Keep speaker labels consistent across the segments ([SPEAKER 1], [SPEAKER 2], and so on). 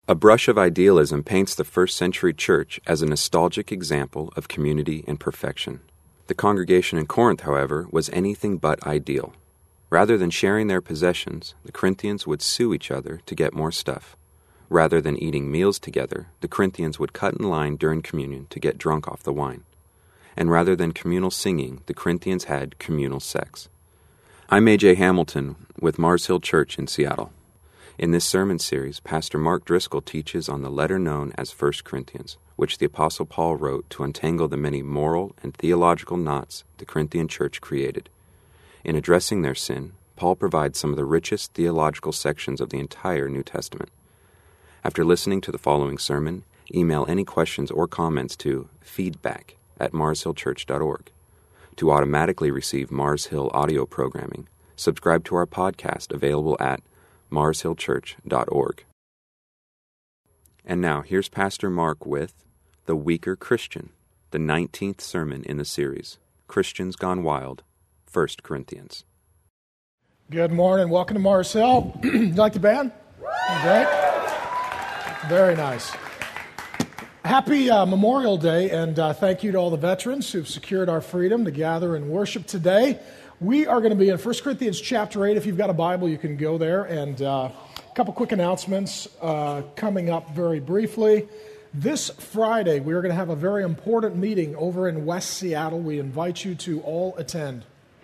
[SPEAKER 1] A brush of idealism paints the first-century church as a nostalgic example of community and perfection. The congregation in Corinth, however, was anything but ideal. Rather than sharing their possessions, the Corinthians would sue each other to get more stuff. Rather than eating meals together, the Corinthians would cut in line during communion to get drunk off the wine. And rather than communal singing, the Corinthians had communal sex. I'm A.J. Hamilton with Mars Hill Church in Seattle. In this sermon series, Pastor Mark Driscoll teaches on the letter known as 1 Corinthians, which the Apostle Paul wrote to untangle the many moral and theological knots the Corinthian church created. In addressing their sin, Paul provides some of the richest theological sections of the entire New Testament. After listening to the following sermon, email any questions or comments to feedback@marshillchurch.org. To automatically receive Mars Hill audio programming, subscribe to our podcast available at marshillchurch.org. And now, here's Pastor Mark with The Weaker Christian, the 19th sermon in the series, Christians Gone Wild, 1 Corinthians.
[SPEAKER 2] Good morning. Welcome to Mars Hill. You like the band? Great. Very nice. Happy Memorial Day, and thank you to all the veterans who've secured our freedom to gather and worship today. We are going to be in 1 Corinthians chapter 8. If you've got a Bible, you can go there. And a couple quick announcements coming up very briefly. This Friday, we are going to have a very important meeting over in West Seattle. We invite you to all attend.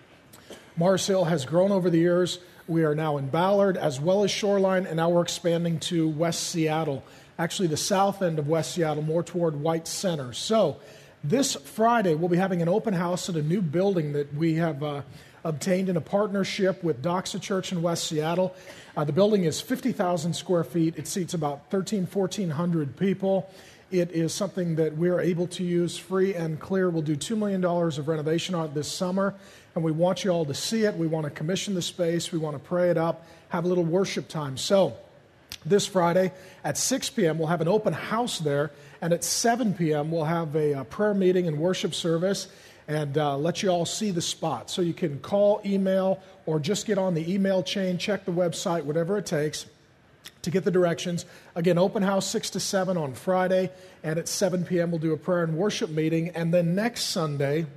[SPEAKER 2] Mars Hill has grown over the years. We are now in Ballard as well as Shoreline, and now we're expanding to West Seattle. Actually, the south end of West Seattle, more toward White Center. So this Friday, we'll be having an open house at a new building that we have obtained in a partnership with Doxa Church in West Seattle. The building is 50,000 square feet. It seats about 1,400 people. It is something that we're able to use free and clear. We'll do $2 million of renovation on it this summer, and we want you all to see it. We want to commission the space. We want to pray it up, have a little worship time. So this Friday at 6 p.m., we'll have an open house there, and at 7 p.m., we'll have a prayer meeting and worship service, and let you all see the spot. So you can call, email, or just get on the email chain, check the website, whatever it takes to get the directions. Again, open house 6 to 7 on Friday, and at 7 p.m. we'll do a prayer and worship meeting. And then next Sunday,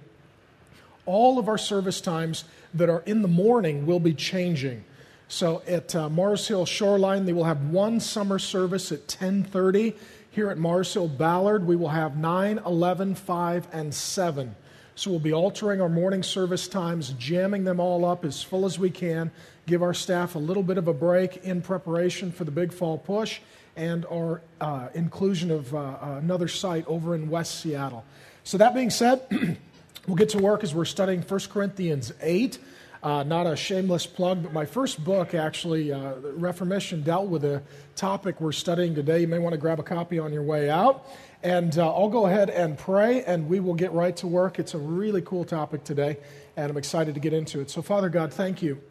[SPEAKER 2] all of our service times that are in the morning will be changing. So at Mars Hill Shoreline, they will have one summer service at 10:30. Here at Mars Hill Ballard, we will have 9, 11, 5, and 7. So we'll be altering our morning service times, jamming them all up as full as we can, give our staff a little bit of a break in preparation for the big fall push and our inclusion of another site over in West Seattle. So that being said, we'll get to work as we're studying 1 Corinthians 8. Not a shameless plug, but my first book, actually, Reformation, dealt with a topic we're studying today. You may want to grab a copy on your way out. And I'll go ahead and pray, and we will get right to work. It's a really cool topic today, and I'm excited to get into it. So, Father God, thank you,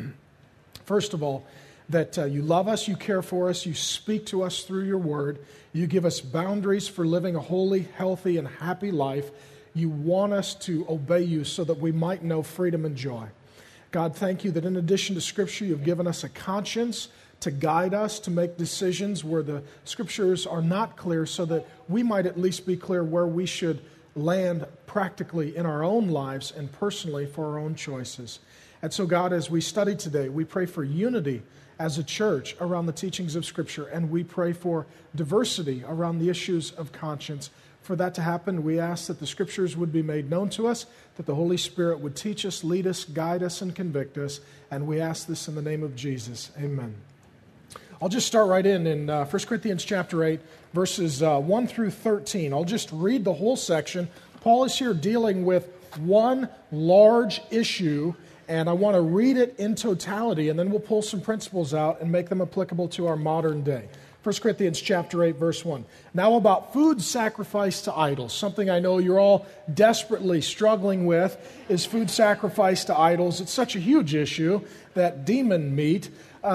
[SPEAKER 2] first of all, that you love us, you care for us, you speak to us through your word. You give us boundaries for living a holy, healthy, and happy life. You want us to obey you so that we might know freedom and joy. God, thank you that in addition to Scripture, you've given us a conscience to guide us, to make decisions where the Scriptures are not clear so that we might at least be clear where we should land practically in our own lives and personally for our own choices. And so, God, as we study today, we pray for unity as a church around the teachings of Scripture, and we pray for diversity around the issues of conscience. For that to happen, we ask that the Scriptures would be made known to us, that the Holy Spirit would teach us, lead us, guide us, and convict us. And we ask this in the name of Jesus. Amen. I'll just start right in 1 Corinthians chapter 8, verses 1 through 13. I'll just read the whole section. Paul is here dealing with one large issue, and I want to read it in totality, and then we'll pull some principles out and make them applicable to our modern day. 1 Corinthians chapter 8, verse 1. Now about food sacrificed to idols. Something I know you're all desperately struggling with is food sacrificed to idols. It's such a huge issue, that demon meat.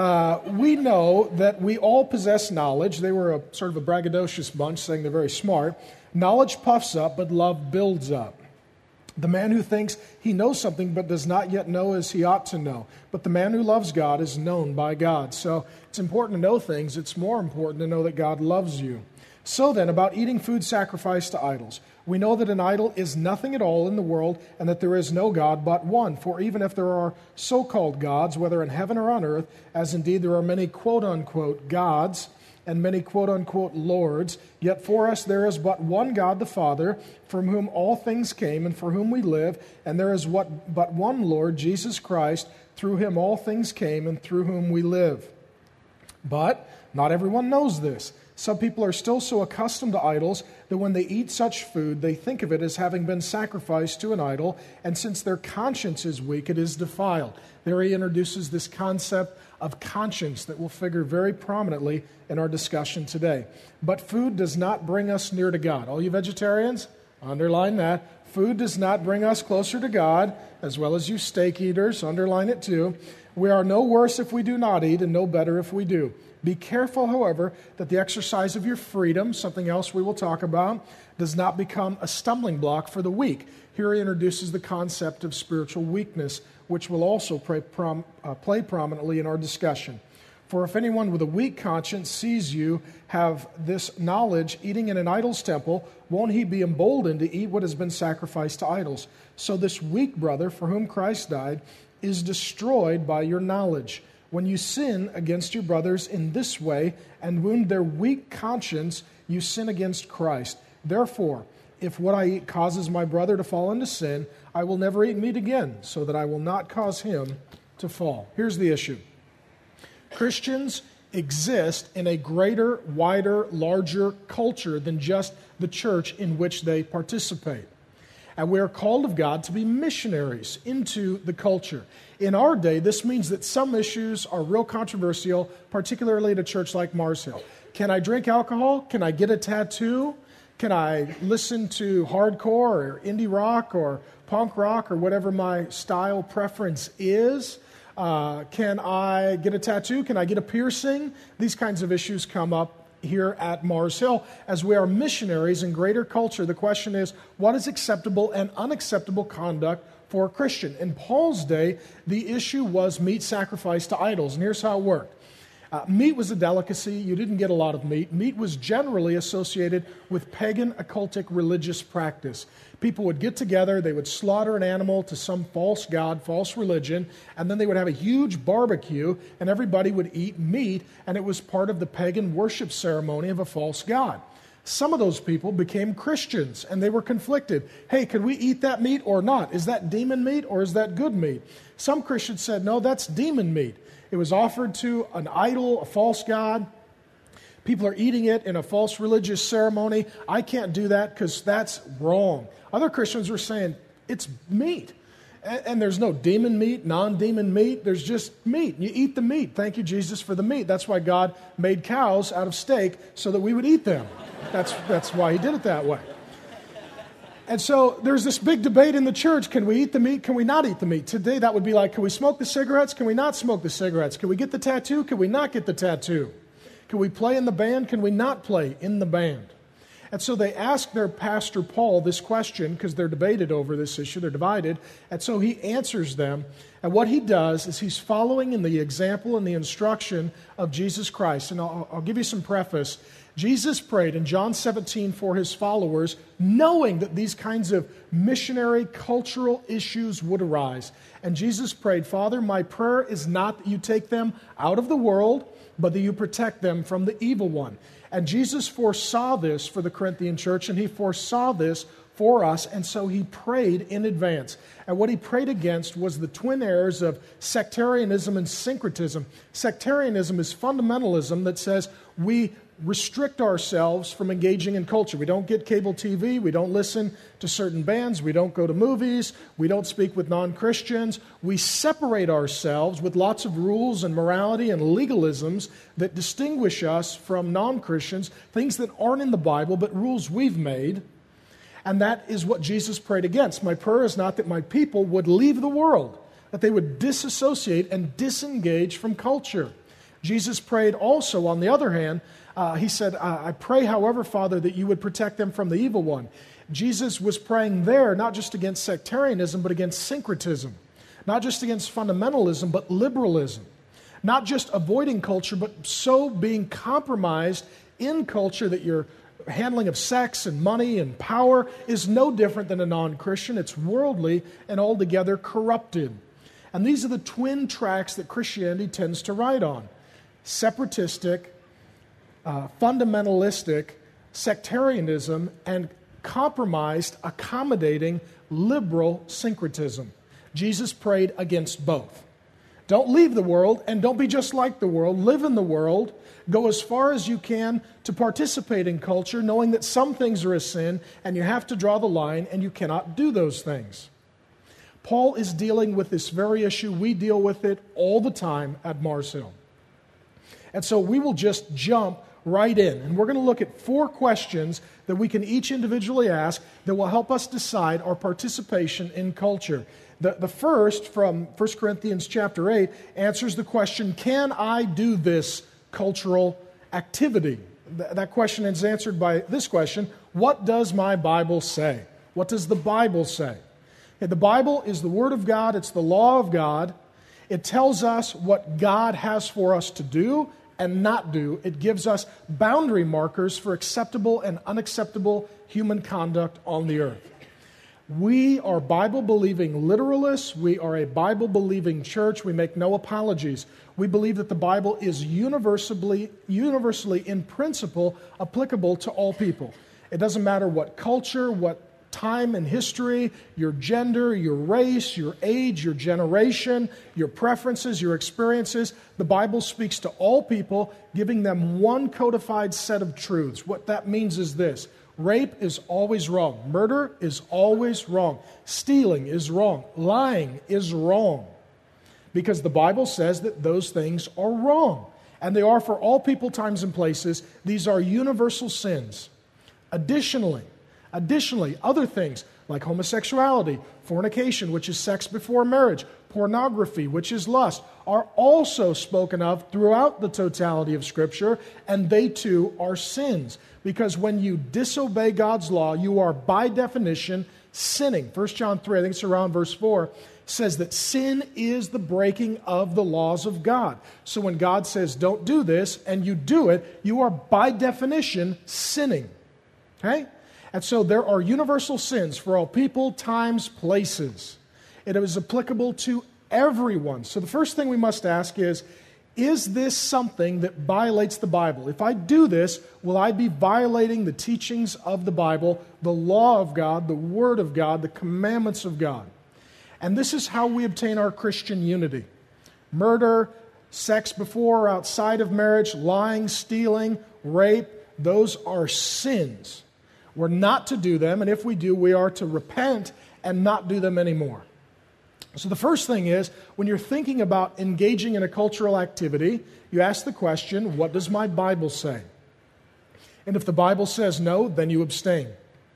[SPEAKER 2] We know that we all possess knowledge. They were a sort of a braggadocious bunch, saying they're very smart. Knowledge puffs up, but love builds up. The man who thinks he knows something but does not yet know as he ought to know. But the man who loves God is known by God. So it's important to know things. It's more important to know that God loves you. So then, about eating food sacrificed to idols. We know that an idol is nothing at all in the world, and that there is no God but one. For even if there are so-called gods, whether in heaven or on earth, as indeed there are many quote-unquote gods and many quote-unquote lords, yet for us there is but one God the Father, from whom all things came and for whom we live, and there is but one Lord, Jesus Christ, through him all things came and through whom we live. But not everyone knows this. Some people are still so accustomed to idols that when they eat such food, they think of it as having been sacrificed to an idol, and since their conscience is weak, it is defiled. There he introduces this concept of conscience that will figure very prominently in our discussion today. But food does not bring us near to God. All you vegetarians, underline that. Food does not bring us closer to God, as well as you steak eaters, underline it too. We are no worse if we do not eat, and no better if we do. Be careful, however, that the exercise of your freedom, something else we will talk about, does not become a stumbling block for the weak. Here he introduces the concept of spiritual weakness, which will also play prominently in our discussion. For if anyone with a weak conscience sees you have this knowledge eating in an idol's temple, won't he be emboldened to eat what has been sacrificed to idols? So this weak brother, for whom Christ died, is destroyed by your knowledge. When you sin against your brothers in this way and wound their weak conscience, you sin against Christ. Therefore, if what I eat causes my brother to fall into sin, I will never eat meat again, so that I will not cause him to fall. Here's the issue. Christians exist in a greater, wider, larger culture than just the church in which they participate. And we are called of God to be missionaries into the culture. In our day, this means that some issues are real controversial, particularly at a church like Mars Hill. Can I drink alcohol? Can I get a tattoo? Can I listen to hardcore or indie rock or punk rock or whatever my style preference is? Can I get a tattoo? Can I get a piercing? These kinds of issues come up here at Mars Hill. As we are missionaries in greater culture, the question is, what is acceptable and unacceptable conduct for a Christian? In Paul's day, the issue was meat sacrificed to idols, and here's how it worked. Meat was a delicacy. You didn't get a lot of meat. Meat was generally associated with pagan occultic religious practice. People would get together, they would slaughter an animal to some false god, false religion, and then they would have a huge barbecue, and everybody would eat meat, and it was part of the pagan worship ceremony of a false god. Some of those people became Christians, and they were conflicted. Hey, can we eat that meat or not? Is that demon meat or is that good meat? Some Christians said, no, that's demon meat. It was offered to an idol, a false god. People are eating it in a false religious ceremony. I can't do that because that's wrong. Other Christians were saying, it's meat. And there's no demon meat, non-demon meat. There's just meat. You eat the meat. Thank you, Jesus, for the meat. That's why God made cows out of steak so that we would eat them. That's why he did it that way. And so there's this big debate in the church. Can we eat the meat? Can we not eat the meat? Today that would be like, can we smoke the cigarettes? Can we not smoke the cigarettes? Can we get the tattoo? Can we not get the tattoo? Can we play in the band? Can we not play in the band? And so they asked their pastor Paul this question because they're debated over this issue. They're divided. And so he answers them. And what he does is he's following in the example and the instruction of Jesus Christ. And I'll give you some preface. Jesus prayed in John 17 for his followers, knowing that these kinds of missionary cultural issues would arise. And Jesus prayed, Father, my prayer is not that you take them out of the world, but that you protect them from the evil one. And Jesus foresaw this for the Corinthian church, and he foresaw this for us, and so he prayed in advance. And what he prayed against was the twin errors of sectarianism and syncretism. Sectarianism is fundamentalism that says we restrict ourselves from engaging in culture. We don't get cable TV. We don't listen to certain bands. We don't go to movies. We don't speak with non-Christians. We separate ourselves with lots of rules and morality and legalisms that distinguish us from non-Christians, things that aren't in the Bible, but rules we've made. And that is what Jesus prayed against. My prayer is not that my people would leave the world, that they would disassociate and disengage from culture. Jesus prayed also, on the other hand, He said, I pray, however, Father, that you would protect them from the evil one. Jesus was praying there not just against sectarianism, but against syncretism. Not just against fundamentalism, but liberalism. Not just avoiding culture, but so being compromised in culture that your handling of sex and money and power is no different than a non-Christian. It's worldly and altogether corrupted. And these are the twin tracks that Christianity tends to ride on. Separatistic, fundamentalistic, sectarianism, and compromised, accommodating, liberal syncretism. Jesus prayed against both. Don't leave the world and don't be just like the world. Live in the world. Go as far as you can to participate in culture, knowing that some things are a sin and you have to draw the line and you cannot do those things. Paul is dealing with this very issue. We deal with it all the time at Mars Hill. And so we will just jump right in. And we're going to look at 4 questions that we can each individually ask that will help us decide our participation in culture. The first, from 1 Corinthians chapter 8, answers the question, can I do this cultural activity? That question is answered by this question, what does my Bible say? What does the Bible say? The Bible is the Word of God. It's the law of God. It tells us what God has for us to do and not do. It gives us boundary markers for acceptable and unacceptable human conduct on the earth. We are Bible-believing literalists. We are a Bible-believing church. We make no apologies. We believe that the Bible is universally in principle applicable to all people. It doesn't matter what culture, what time in history, your gender, your race, your age, your generation, your preferences, your experiences. The Bible speaks to all people, giving them one codified set of truths. What that means is this. Rape is always wrong. Murder is always wrong. Stealing is wrong. Lying is wrong. Because the Bible says that those things are wrong. And they are for all people, times, and places. These are universal sins. Additionally, other things like homosexuality, fornication, which is sex before marriage, pornography, which is lust, are also spoken of throughout the totality of Scripture, and they too are sins. Because when you disobey God's law, you are by definition sinning. 1 John 3, I think it's around verse 4, says that sin is the breaking of the laws of God. So when God says don't do this, and you do it, you are by definition sinning. Okay? And so there are universal sins for all people, times, places. It is applicable to everyone. So the first thing we must ask is this something that violates the Bible? If I do this, will I be violating the teachings of the Bible, the law of God, the Word of God, the commandments of God? And this is how we obtain our Christian unity. Murder, sex before or outside of marriage, lying, stealing, rape, those are sins. We're not to do them, and if we do, we are to repent and not do them anymore. So the first thing is, when you're thinking about engaging in a cultural activity, you ask the question, what does my Bible say? And if the Bible says no, then you abstain.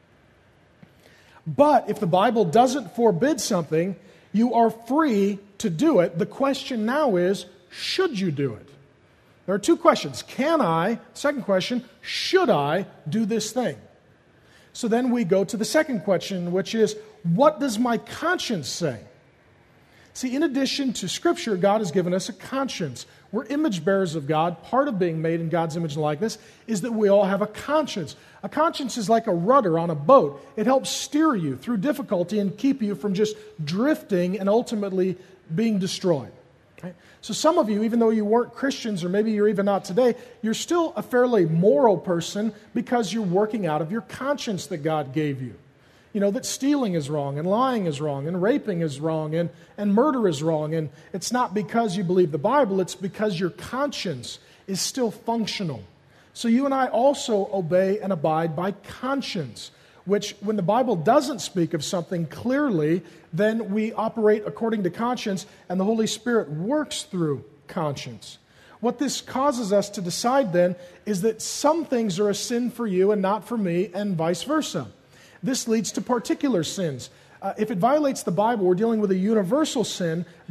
[SPEAKER 2] But if the Bible doesn't forbid something, you are free to do it. The question now is, should you do it? There are 2 questions. Can I? Second question, should I do this thing? So then we go to the second question, which is, what does my conscience say? See, in addition to Scripture, God has given us a conscience. We're image bearers of God. Part of being made in God's image and likeness is that we all have a conscience. A conscience is like a rudder on a boat. It helps steer you through difficulty and keep you from just drifting and ultimately being destroyed. Okay? So some of you, even though you weren't Christians, or maybe you're even not today, you're still a fairly moral person because you're working out of your conscience that God gave you. You know, that stealing is wrong, and lying is wrong, and raping is wrong, and murder is wrong. And it's not because you believe the Bible, it's because your conscience is still functional. So you and I also obey and abide by conscience, which when the Bible doesn't speak of something clearly, then we operate according to conscience, and the Holy Spirit works through conscience. What this causes us to decide then is that some things are a sin for you and not for me, and vice versa. This leads to particular sins. If it violates the Bible, we're dealing with a universal sin that's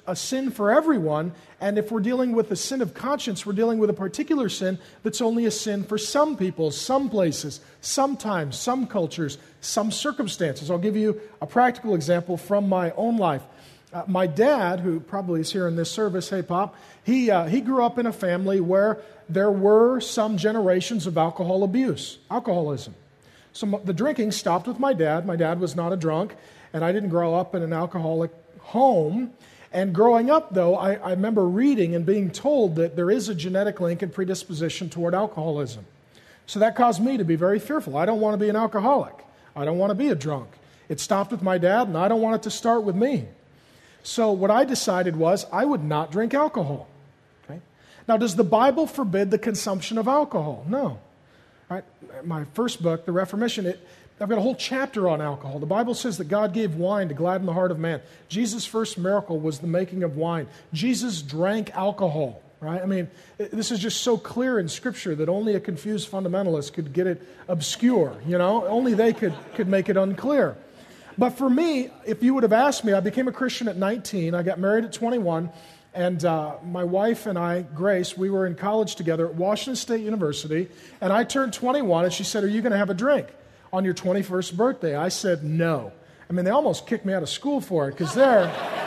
[SPEAKER 2] a sin for everyone, and if we're dealing with the sin of conscience, we're dealing with a particular sin that's only a sin for some people, some places, sometimes, some cultures, some circumstances. I'll give you a practical example from my own life. My dad, who probably is here in this service, hey Pop, he grew up in a family where there were some generations of alcohol abuse, alcoholism. So the drinking stopped with my dad. My dad was not a drunk, and I didn't grow up in an alcoholic home. And growing up, though, I remember reading and being told that there is a genetic link and predisposition toward alcoholism. So that caused me to be very fearful. I don't want to be an alcoholic. I don't want to be a drunk. It stopped with my dad, and I don't want it to start with me. So what I decided was I would not drink alcohol. Okay? Now, does the Bible forbid the consumption of alcohol? No. Right? My first book, The Reformation, I've got a whole chapter on alcohol. The Bible says that God gave wine to gladden the heart of man. Jesus' first miracle was the making of wine. Jesus drank alcohol, right? I mean, this is just so clear in Scripture that only a confused fundamentalist could get it obscure, you know? Only they could make it unclear. But for me, if you would have asked me, I became a Christian at 19. I got married at 21. And my wife and I, Grace, we were in college together at Washington State University. And I turned 21, and she said, "Are you going to have a drink on your 21st birthday?" I said, "No." I mean, they almost kicked me out of school for it because they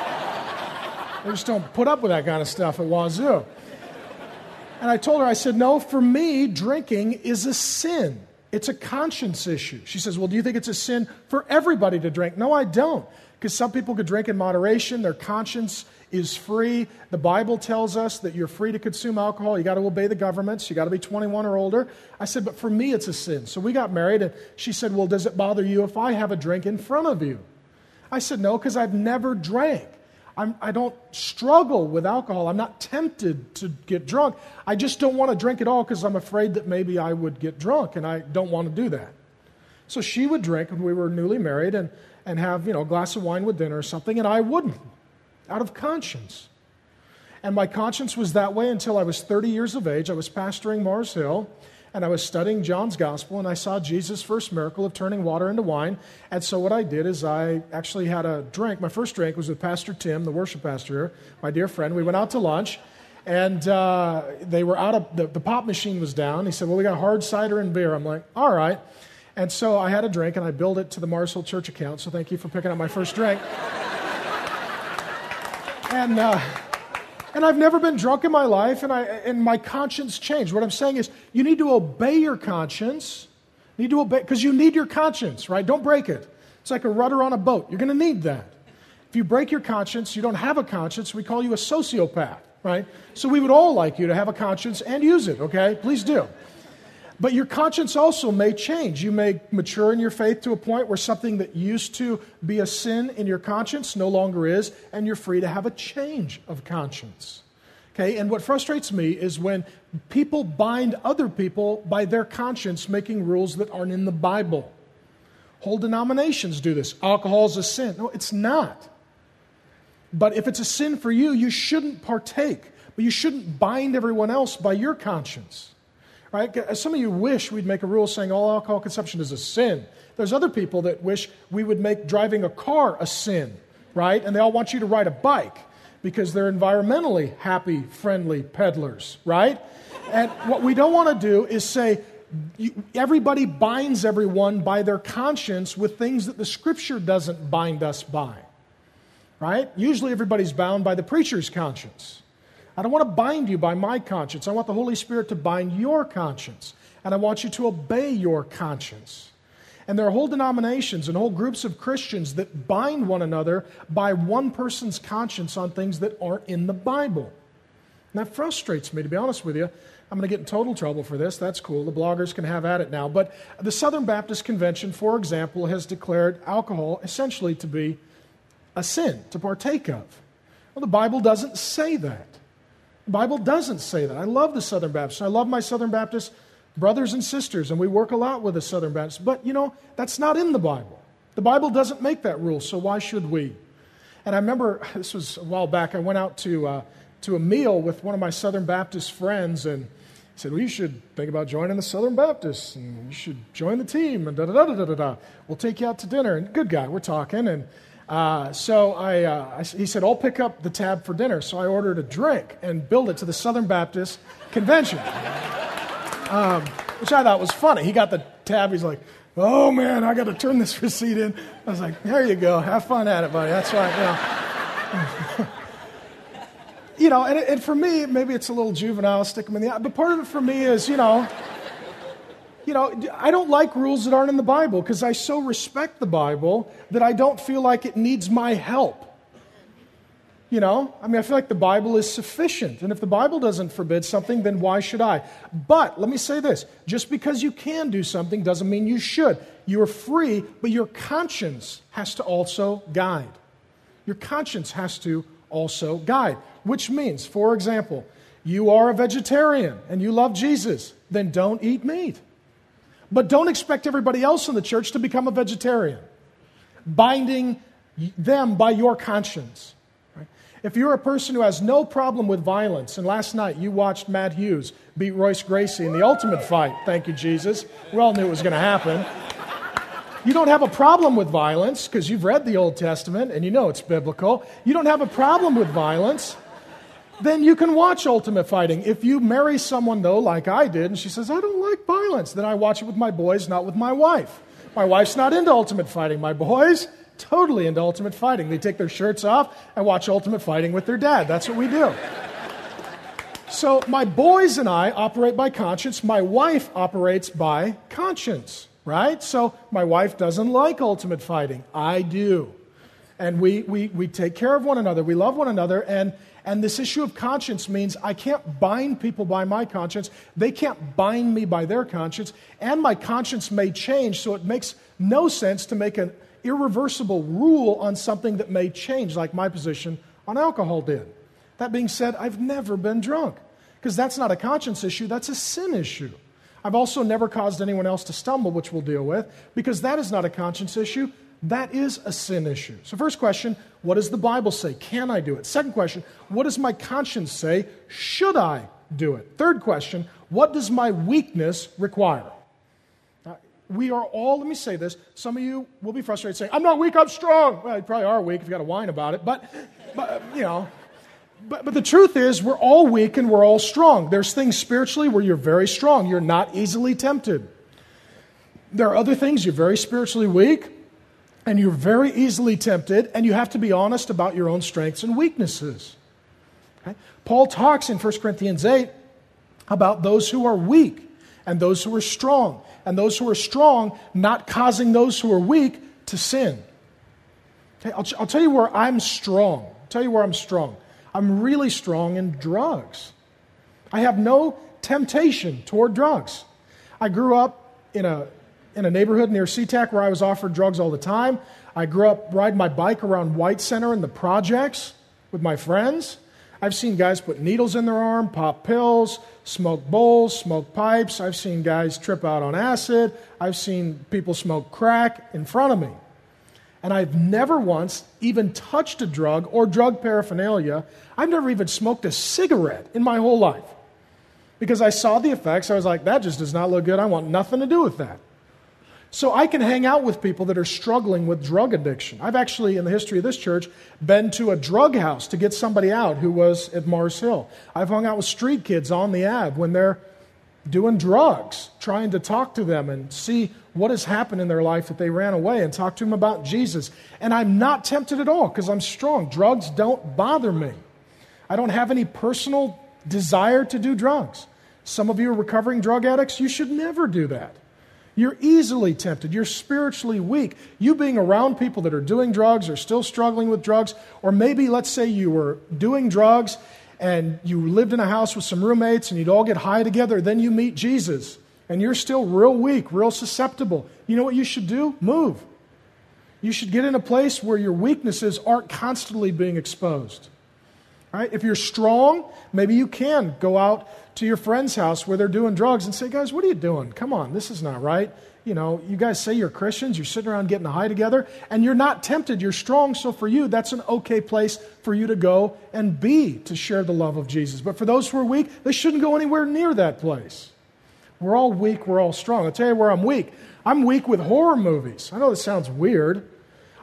[SPEAKER 2] just don't put up with that kind of stuff at Wazoo. And I told her, I said, "No, for me, drinking is a sin. It's a conscience issue." She says, "Well, do you think it's a sin for everybody to drink?" No, I don't. Because some people could drink in moderation. Their conscience is free. The Bible tells us that you're free to consume alcohol. You got to obey the governments. You got to be 21 or older. I said, "But for me, it's a sin." So we got married, and she said, "Well, does it bother you if I have a drink in front of you?" I said, "No, because I've never drank. I don't struggle with alcohol. I'm not tempted to get drunk. I just don't want to drink at all because I'm afraid that maybe I would get drunk, and I don't want to do that." So she would drink when we were newly married and have, a glass of wine with dinner or something, and I wouldn't, out of conscience. And my conscience was that way until I was 30 years of age. I was pastoring Mars Hill, and I was studying John's Gospel, and I saw Jesus' first miracle of turning water into wine. And so what I did is I actually had a drink. My first drink was with Pastor Tim, the worship pastor here, my dear friend. We went out to lunch, and they were out of, the pop machine was down. He said, "Well, we got hard cider and beer." I'm like, "All right." And so I had a drink, and I billed it to the Mars Hill Church account, so thank you for picking up my first drink. And I've never been drunk in my life, and my conscience changed. What I'm saying is you need to obey your conscience. You need to obey, because you need your conscience, right? Don't break it. It's like a rudder on a boat. You're going to need that. If you break your conscience, you don't have a conscience, we call you a sociopath, right? So we would all like you to have a conscience and use it, okay? Please do. But your conscience also may change. You may mature in your faith to a point where something that used to be a sin in your conscience no longer is, and you're free to have a change of conscience. Okay, and what frustrates me is when people bind other people by their conscience making rules that aren't in the Bible. Whole denominations do this. Alcohol is a sin. No, it's not. But if it's a sin for you, you shouldn't partake. But you shouldn't bind everyone else by your conscience. Right? Some of you wish we'd make a rule saying all alcohol consumption is a sin. There's other people that wish we would make driving a car a sin, right? And they all want you to ride a bike because they're environmentally happy, friendly peddlers, right? And what we don't want to do is say everybody binds everyone by their conscience with things that the Scripture doesn't bind us by, right? Usually everybody's bound by the preacher's conscience. I don't want to bind you by my conscience. I want the Holy Spirit to bind your conscience. And I want you to obey your conscience. And there are whole denominations and whole groups of Christians that bind one another by one person's conscience on things that aren't in the Bible. And that frustrates me, to be honest with you. I'm going to get in total trouble for this. That's cool. The bloggers can have at it now. But the Southern Baptist Convention, for example, has declared alcohol essentially to be a sin to partake of. Well, the Bible doesn't say that. The Bible doesn't say that. I love the Southern Baptists. I love my Southern Baptist brothers and sisters, and we work a lot with the Southern Baptists. But, that's not in the Bible. The Bible doesn't make that rule, so why should we? And I remember, this was a while back, I went out to a meal with one of my Southern Baptist friends, and he said, "Well, you should think about joining the Southern Baptists, and you should join the team, and da-da-da-da-da-da. We'll take you out to dinner." And good guy, we're talking, and He said, I'll pick up the tab for dinner. So I ordered a drink and billed it to the Southern Baptist Convention, which I thought was funny. He got the tab. He's like, oh, man, I got to turn this receipt in. I was like, there you go. Have fun at it, buddy. That's right. And for me, maybe it's a little juvenile, stick them in the eye. But part of it for me is, I don't like rules that aren't in the Bible because I so respect the Bible that I don't feel like it needs my help. I feel like the Bible is sufficient. And if the Bible doesn't forbid something, then why should I? But let me say this. Just because you can do something doesn't mean you should. You are free, but your conscience has to also guide. Your conscience has to also guide. Which means, for example, you are a vegetarian and you love Jesus, then don't eat meat. But don't expect everybody else in the church to become a vegetarian, binding them by your conscience. If you're a person who has no problem with violence, and last night you watched Matt Hughes beat Royce Gracie in the Ultimate Fight, thank you, Jesus. We all knew it was going to happen. You don't have a problem with violence because you've read the Old Testament and you know it's biblical. You don't have a problem with violence, then you can watch Ultimate Fighting. If you marry someone, though, like I did, and she says, I don't like violence, then I watch it with my boys, not with my wife. My wife's not into Ultimate Fighting. My boys, totally into Ultimate Fighting. They take their shirts off and watch Ultimate Fighting with their dad. That's what we do. So my boys and I operate by conscience. My wife operates by conscience, right? So my wife doesn't like Ultimate Fighting. I do. And we take care of one another. We love one another. And this issue of conscience means I can't bind people by my conscience. They can't bind me by their conscience. And my conscience may change, so it makes no sense to make an irreversible rule on something that may change, like my position on alcohol did. That being said, I've never been drunk, because that's not a conscience issue, that's a sin issue. I've also never caused anyone else to stumble, which we'll deal with, because that is not a conscience issue, that is a sin issue. So first question, what does the Bible say? Can I do it? Second question, what does my conscience say? Should I do it? Third question, what does my weakness require? We are all, let me say this, some of you will be frustrated saying, I'm not weak, I'm strong. Well, you probably are weak if you've got to whine about it, but the truth is we're all weak and we're all strong. There's things spiritually where you're very strong. You're not easily tempted. There are other things you're very spiritually weak and you're very easily tempted, and you have to be honest about your own strengths and weaknesses. Okay? Paul talks in 1 Corinthians 8 about those who are weak and those who are strong, and those who are strong not causing those who are weak to sin. Okay, I'll tell you where I'm strong. I'm really strong in drugs. I have no temptation toward drugs. I grew up in a neighborhood near SeaTac where I was offered drugs all the time. I grew up riding my bike around White Center in the projects with my friends. I've seen guys put needles in their arm, pop pills, smoke bowls, smoke pipes. I've seen guys trip out on acid. I've seen people smoke crack in front of me. And I've never once even touched a drug or drug paraphernalia. I've never even smoked a cigarette in my whole life. Because I saw the effects, I was like, that just does not look good. I want nothing to do with that. So I can hang out with people that are struggling with drug addiction. I've actually, in the history of this church, been to a drug house to get somebody out who was at Mars Hill. I've hung out with street kids on the Ave when they're doing drugs, trying to talk to them and see what has happened in their life that they ran away and talk to them about Jesus. And I'm not tempted at all because I'm strong. Drugs don't bother me. I don't have any personal desire to do drugs. Some of you are recovering drug addicts. You should never do that. You're easily tempted. You're spiritually weak. You being around people that are doing drugs or still struggling with drugs, or maybe let's say you were doing drugs and you lived in a house with some roommates and you'd all get high together, then you meet Jesus and you're still real weak, real susceptible. You know what you should do? Move. You should get in a place where your weaknesses aren't constantly being exposed. All right? If you're strong, maybe you can go out to your friend's house where they're doing drugs and say, guys, what are you doing? Come on, this is not right. You know, you guys say you're Christians, you're sitting around getting high together, and you're not tempted, you're strong, so for you, that's an okay place for you to go and be to share the love of Jesus. But for those who are weak, they shouldn't go anywhere near that place. We're all weak, we're all strong. I'll tell you where I'm weak. I'm weak with horror movies. I know this sounds weird.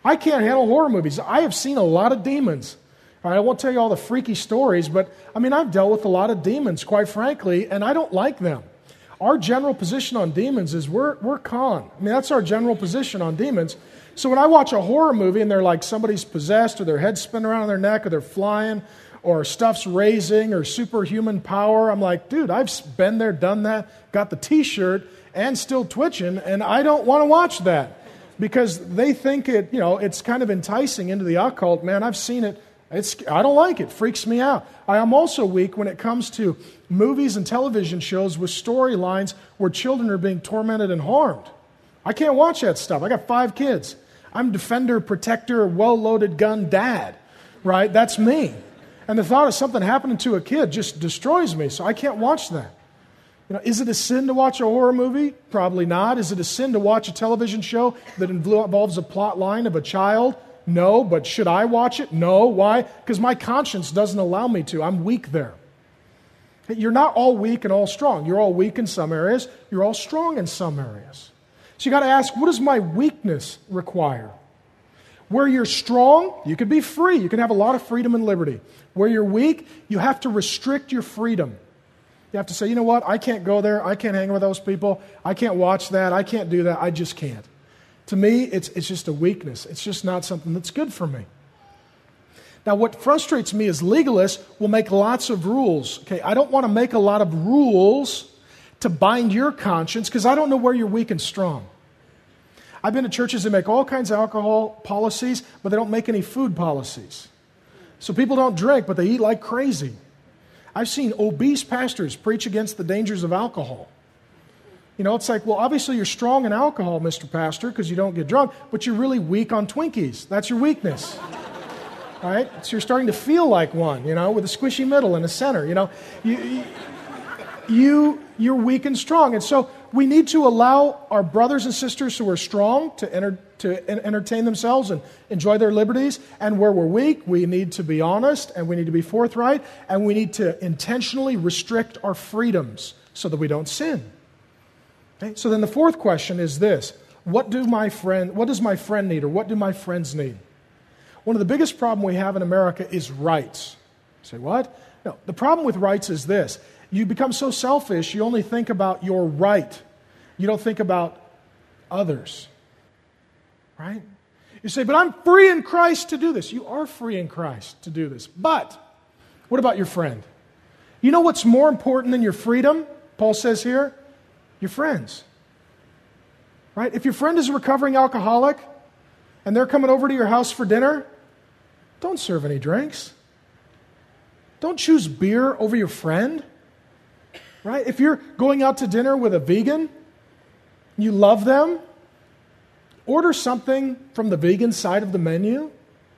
[SPEAKER 2] I can't handle horror movies. I have seen a lot of demons. All right, I won't tell you all the freaky stories, but I've dealt with a lot of demons, quite frankly, and I don't like them. Our general position on demons is we're con. That's our general position on demons. So when I watch a horror movie and they're like somebody's possessed or their head's spinning around their neck or they're flying or stuff's raising or superhuman power, I'm like, dude, I've been there, done that, got the t-shirt and still twitching, and I don't want to watch that because they think it's kind of enticing into the occult. Man, I've seen it. I don't like it. It freaks me out. I am also weak when it comes to movies and television shows with storylines where children are being tormented and harmed. I can't watch that stuff. I got 5 kids. I'm defender, protector, well-loaded gun dad, right? That's me. And the thought of something happening to a kid just destroys me, so I can't watch that. Is it a sin to watch a horror movie? Probably not. Is it a sin to watch a television show that involves a plot line of a child? No, but should I watch it? No. Why? Because my conscience doesn't allow me to. I'm weak there. You're not all weak and all strong. You're all weak in some areas. You're all strong in some areas. So you got to ask, what does my weakness require? Where you're strong, you can be free. You can have a lot of freedom and liberty. Where you're weak, you have to restrict your freedom. You have to say, you know what? I can't go there. I can't hang with those people. I can't watch that. I can't do that. I just can't. To me, it's just a weakness. It's just not something that's good for me. Now, what frustrates me is legalists will make lots of rules. Okay, I don't want to make a lot of rules to bind your conscience because I don't know where you're weak and strong. I've been to churches that make all kinds of alcohol policies, but they don't make any food policies. So people don't drink, but they eat like crazy. I've seen obese pastors preach against the dangers of alcohol. It's like, well, obviously you're strong in alcohol, Mr. Pastor, because you don't get drunk, but you're really weak on Twinkies. That's your weakness. Right? So you're starting to feel like one, with a squishy middle and a center. You're weak and strong. And so we need to allow our brothers and sisters who are strong to entertain themselves and enjoy their liberties. And where we're weak, we need to be honest and we need to be forthright and we need to intentionally restrict our freedoms so that we don't sin. Okay? So then the fourth question is this: what does my friend need, or what do my friends need? One of the biggest problems we have in America is rights. You say, what? No, the problem with rights is this. You become so selfish, you only think about your right. You don't think about others. Right? You say, but I'm free in Christ to do this. You are free in Christ to do this. But what about your friend? You know what's more important than your freedom? Paul says here, your friends. Right? If your friend is a recovering alcoholic and they're coming over to your house for dinner, don't serve any drinks. Don't choose beer over your friend. Right? If you're going out to dinner with a vegan, you love them, order something from the vegan side of the menu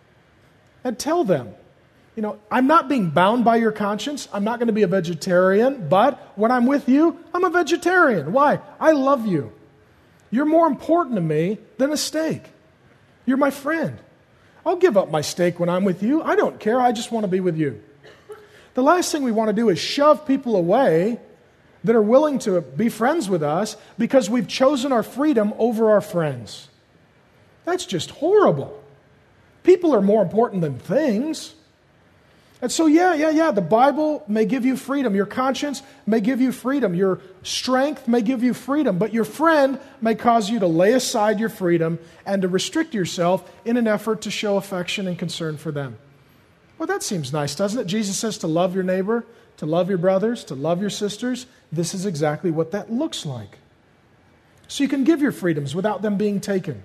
[SPEAKER 2] and tell them, I'm not being bound by your conscience. I'm not going to be a vegetarian, but when I'm with you, I'm a vegetarian. Why? I love you. You're more important to me than a steak. You're my friend. I'll give up my steak when I'm with you. I don't care. I just want to be with you. The last thing we want to do is shove people away that are willing to be friends with us because we've chosen our freedom over our friends. That's just horrible. People are more important than things. And so, the Bible may give you freedom. Your conscience may give you freedom. Your strength may give you freedom. But your friend may cause you to lay aside your freedom and to restrict yourself in an effort to show affection and concern for them. Well, that seems nice, doesn't it? Jesus says to love your neighbor, to love your brothers, to love your sisters. This is exactly what that looks like. So you can give your freedoms without them being taken.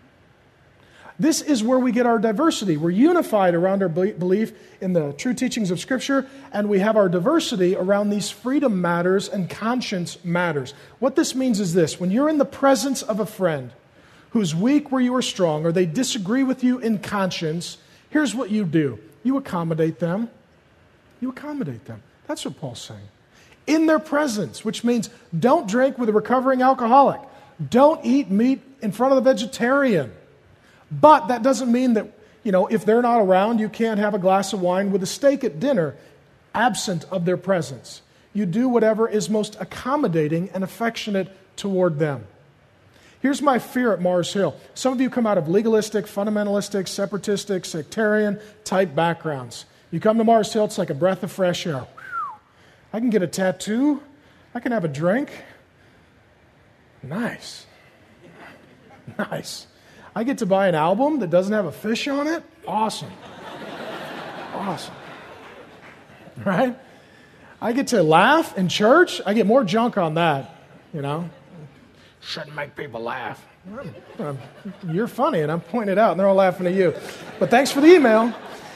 [SPEAKER 2] This is where we get our diversity. We're unified around our belief in the true teachings of Scripture, and we have our diversity around these freedom matters and conscience matters. What this means is this: when you're in the presence of a friend who's weak where you are strong, or they disagree with you in conscience, here's what you do. You accommodate them. You accommodate them. That's what Paul's saying. In their presence, which means don't drink with a recovering alcoholic. Don't eat meat in front of the vegetarian. But that doesn't mean that, if they're not around, you can't have a glass of wine with a steak at dinner, absent of their presence. You do whatever is most accommodating and affectionate toward them. Here's my fear at Mars Hill. Some of you come out of legalistic, fundamentalistic, separatistic, sectarian type backgrounds. You come to Mars Hill, it's like a breath of fresh air. I can get a tattoo. I can have a drink. Nice. Nice. I get to buy an album that doesn't have a fish on it. Awesome. Awesome. Right? I get to laugh in church. I get more junk on that, you know. Shouldn't make people laugh. You're funny, and I'm pointing it out, and they're all laughing at you. But thanks for the email.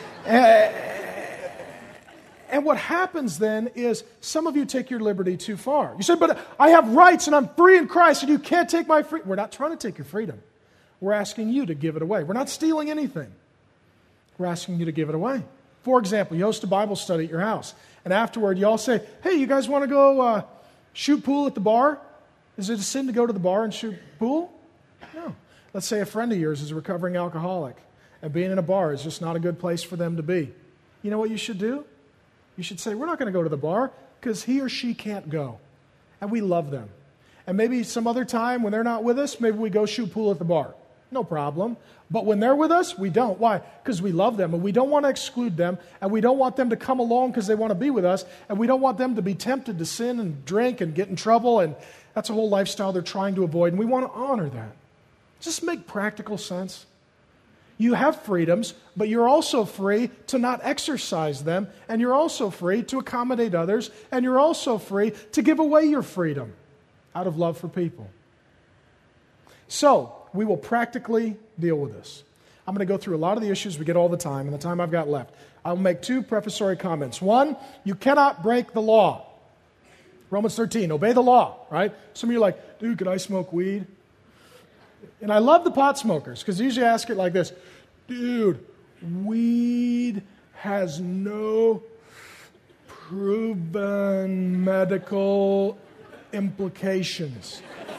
[SPEAKER 2] And what happens then is some of you take your liberty too far. You say, but I have rights, and I'm free in Christ, and you can't take my freedom. We're not trying to take your freedom. We're asking you to give it away. We're not stealing anything. We're asking you to give it away. For example, you host a Bible study at your house, and afterward you all say, hey, you guys want to go shoot pool at the bar? Is it a sin to go to the bar and shoot pool? No. Let's say a friend of yours is a recovering alcoholic, and being in a bar is just not a good place for them to be. You know what you should do? You should say, we're not going to go to the bar because he or she can't go, and we love them. And maybe some other time when they're not with us, maybe we go shoot pool at the bar. No problem. But when they're with us, we don't. Why? Because we love them, and we don't want to exclude them, and we don't want them to come along because they want to be with us, and we don't want them to be tempted to sin and drink and get in trouble, and that's a whole lifestyle they're trying to avoid, and we want to honor that. Just make practical sense. You have freedoms, but you're also free to not exercise them, and you're also free to accommodate others, and you're also free to give away your freedom out of love for people. So, we will practically deal with this. I'm going to go through a lot of the issues we get all the time in the time I've got left. I'll make two prefatory comments. One, you cannot break the law. Romans 13, obey the law, right? Some of you are like, dude, could I smoke weed? And I love the pot smokers because they usually ask it like this, dude, weed has no proven medical implications.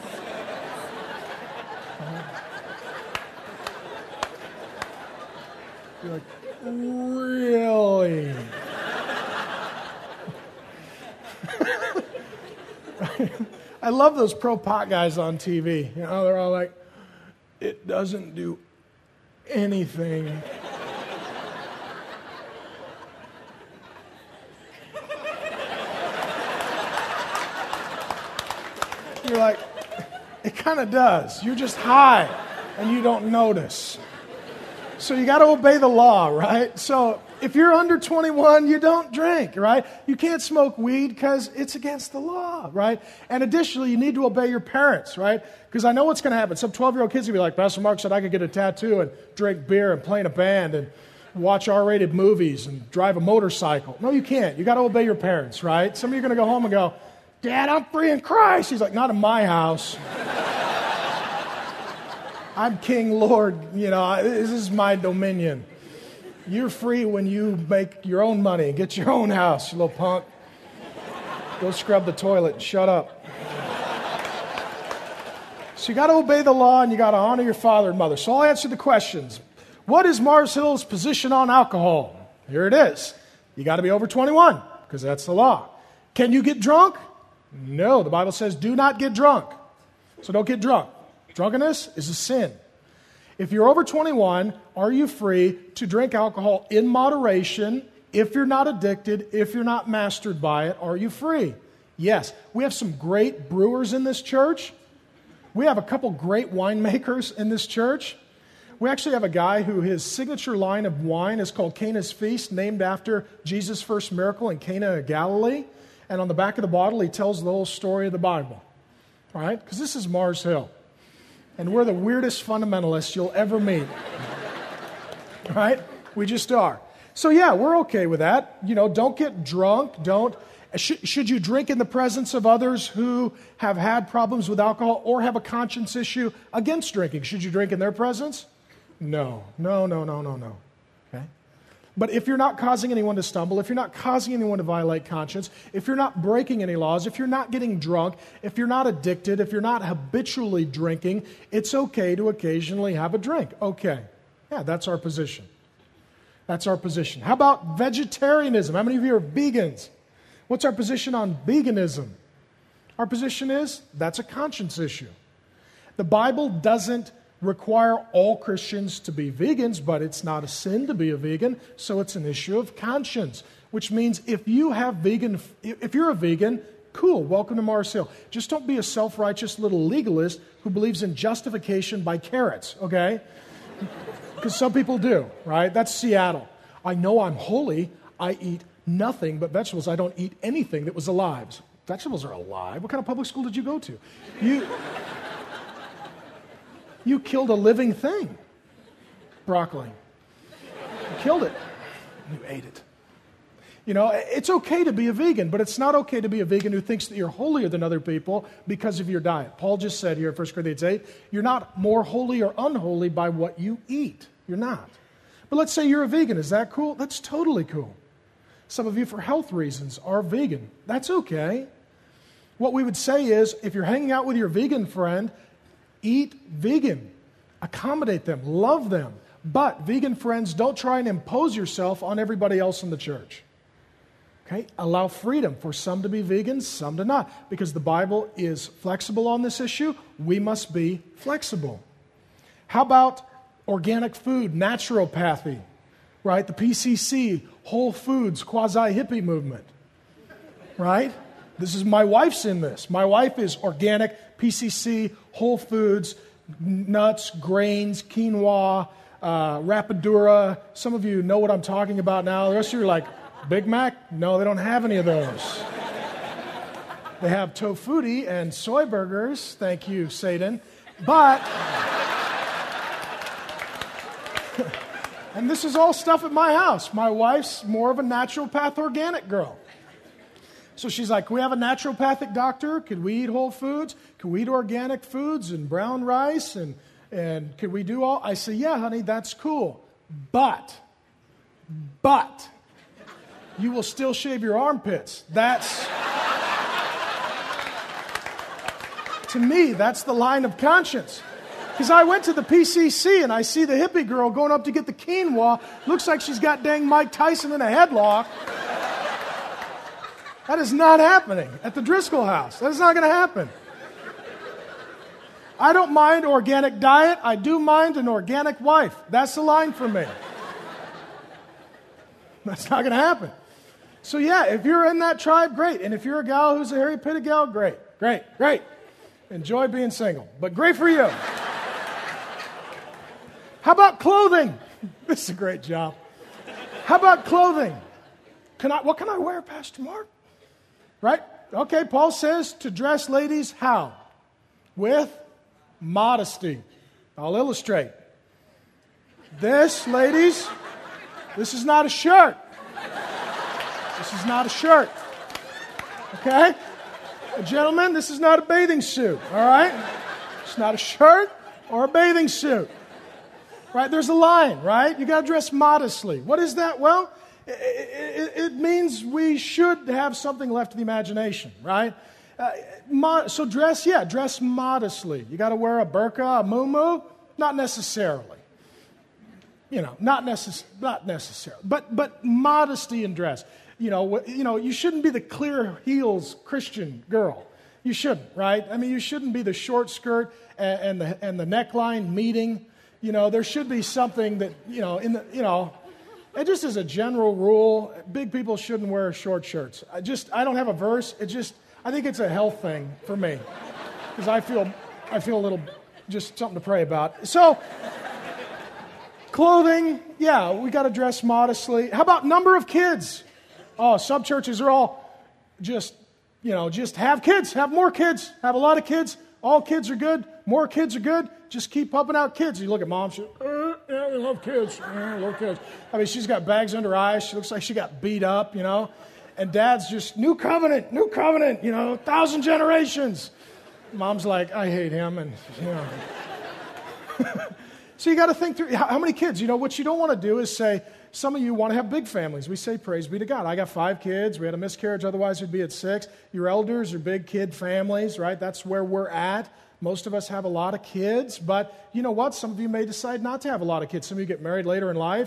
[SPEAKER 2] You're like, really? I love those pro-pot guys on TV. You know, they're all like, it doesn't do anything. You're like, it kind of does. You're just high and you don't notice. So you got to obey the law, right? So if you're under 21, you don't drink, right? You can't smoke weed because it's against the law, right? And additionally, you need to obey your parents, right? Because I know what's going to happen. Some 12-year-old kids will be like, Pastor Mark said I could get a tattoo and drink beer and play in a band and watch R-rated movies and drive a motorcycle. No, you can't. You got to obey your parents, right? Some of you are going to go home and go, Dad, I'm free in Christ. He's like, not in my house. I'm King Lord, you know, this is my dominion. You're free when you make your own money and get your own house, you little punk. Go scrub the toilet and shut up. So you got to obey the law and you got to honor your father and mother. So I'll answer the questions. What is Mars Hill's position on alcohol? Here it is. You got to be over 21 because that's the law. Can you get drunk? No, the Bible says do not get drunk. So don't get drunk. Drunkenness is a sin. If you're over 21, are you free to drink alcohol in moderation? If you're not addicted, if you're not mastered by it, are you free? Yes. We have some great brewers in this church. We have a couple great winemakers in this church. We actually have a guy who his signature line of wine is called Cana's Feast, named after Jesus' first miracle in Cana of Galilee. And on the back of the bottle, he tells the whole story of the Bible. All right? Because this is Mars Hill. And we're the weirdest fundamentalists you'll ever meet. Right? We just are. So yeah, we're okay with that. You know, don't get drunk. Should you drink in the presence of others who have had problems with alcohol or have a conscience issue against drinking? Should you drink in their presence? No. Okay? But if you're not causing anyone to stumble, if you're not causing anyone to violate conscience, if you're not breaking any laws, if you're not getting drunk, if you're not addicted, if you're not habitually drinking, it's okay to occasionally have a drink. Okay. Yeah, that's our position. That's our position. How about vegetarianism? How many of you are vegans? What's our position on veganism? Our position is that's a conscience issue. The Bible doesn't require all Christians to be vegans, but it's not a sin to be a vegan, so it's an issue of conscience, which means if you're a vegan, cool, welcome to Mars Hill. Just don't be a self-righteous little legalist who believes in justification by carrots, okay? Because some people do, right? That's Seattle. I know I'm holy. I eat nothing but vegetables. I don't eat anything that was alive. Vegetables are alive. What kind of public school did you go to? You killed a living thing. Broccoli. You killed it. You ate it. You know, it's okay to be a vegan, but it's not okay to be a vegan who thinks that you're holier than other people because of your diet. Paul just said here in 1 Corinthians 8, you're not more holy or unholy by what you eat. You're not. But let's say you're a vegan. Is that cool? That's totally cool. Some of you, for health reasons, are vegan. That's okay. What we would say is, if you're hanging out with your vegan friend, eat vegan. Accommodate them. Love them. But vegan friends, don't try and impose yourself on everybody else in the church. Okay? Allow freedom for some to be vegans, some to not. Because the Bible is flexible on this issue, we must be flexible. How about organic food, naturopathy, right? The PCC, Whole Foods, quasi-hippie movement, right? My wife's in this. My wife is organic, PCC, Whole Foods, nuts, grains, quinoa, Rapadura. Some of you know what I'm talking about now. The rest of you are like, Big Mac? No, they don't have any of those. They have tofutti and soy burgers. Thank you, Satan. But, and this is all stuff at my house. My wife's more of a naturopath organic girl. So she's like, can we have a naturopathic doctor? Could we eat whole foods? Could we eat organic foods and brown rice? And could we do all? I say, yeah, honey, that's cool. But, you will still shave your armpits. To me, that's the line of conscience. Because I went to the PCC and I see the hippie girl going up to get the quinoa. Looks like she's got dang Mike Tyson in a headlock. That is not happening at the Driscoll house. That is not going to happen. I don't mind organic diet. I do mind an organic wife. That's the line for me. That's not going to happen. So yeah, if you're in that tribe, great. And if you're a gal who's a hairy pitted gal, great. Enjoy being single. But great for you. How about clothing? This is a great job. How about clothing? What can I wear, Pastor Mark? Right? Okay, Paul says to dress ladies how? With modesty. I'll illustrate. This, ladies, this is not a shirt. This is not a shirt. Okay? Gentlemen, this is not a bathing suit. All right? It's not a shirt or a bathing suit. Right? There's a line, right? You got to dress modestly. What is that? Well, it means we should have something left to the imagination, right? So dress modestly. You got to wear a burqa, a muumuu? Not necessarily. Not necessarily. But modesty in dress. You shouldn't be the clear heels Christian girl. You shouldn't, right? I mean, you shouldn't be the short skirt and the neckline meeting. There should be something that, and just as a general rule, big people shouldn't wear short shirts. I don't have a verse. I think it's a health thing for me. Because I feel a little, just something to pray about. So, clothing, yeah, we got to dress modestly. How about number of kids? Oh, some churches are all just have kids, have more kids, have a lot of kids. All kids are good. More kids are good. Just keep pumping out kids. You look at mom, yeah, we love kids. Yeah, we love kids. I mean, she's got bags under her eyes. She looks like she got beat up, And dad's just, new covenant, 1,000 generations. Mom's like, I hate him. And, So you got to think through, how many kids? What you don't want to do is say, some of you want to have big families. We say, praise be to God. I got 5 kids. We had a miscarriage. Otherwise, we'd be at 6. Your elders are big kid families, right? That's where we're at. Most of us have a lot of kids. But you know what? Some of you may decide not to have a lot of kids. Some of you get married later in life.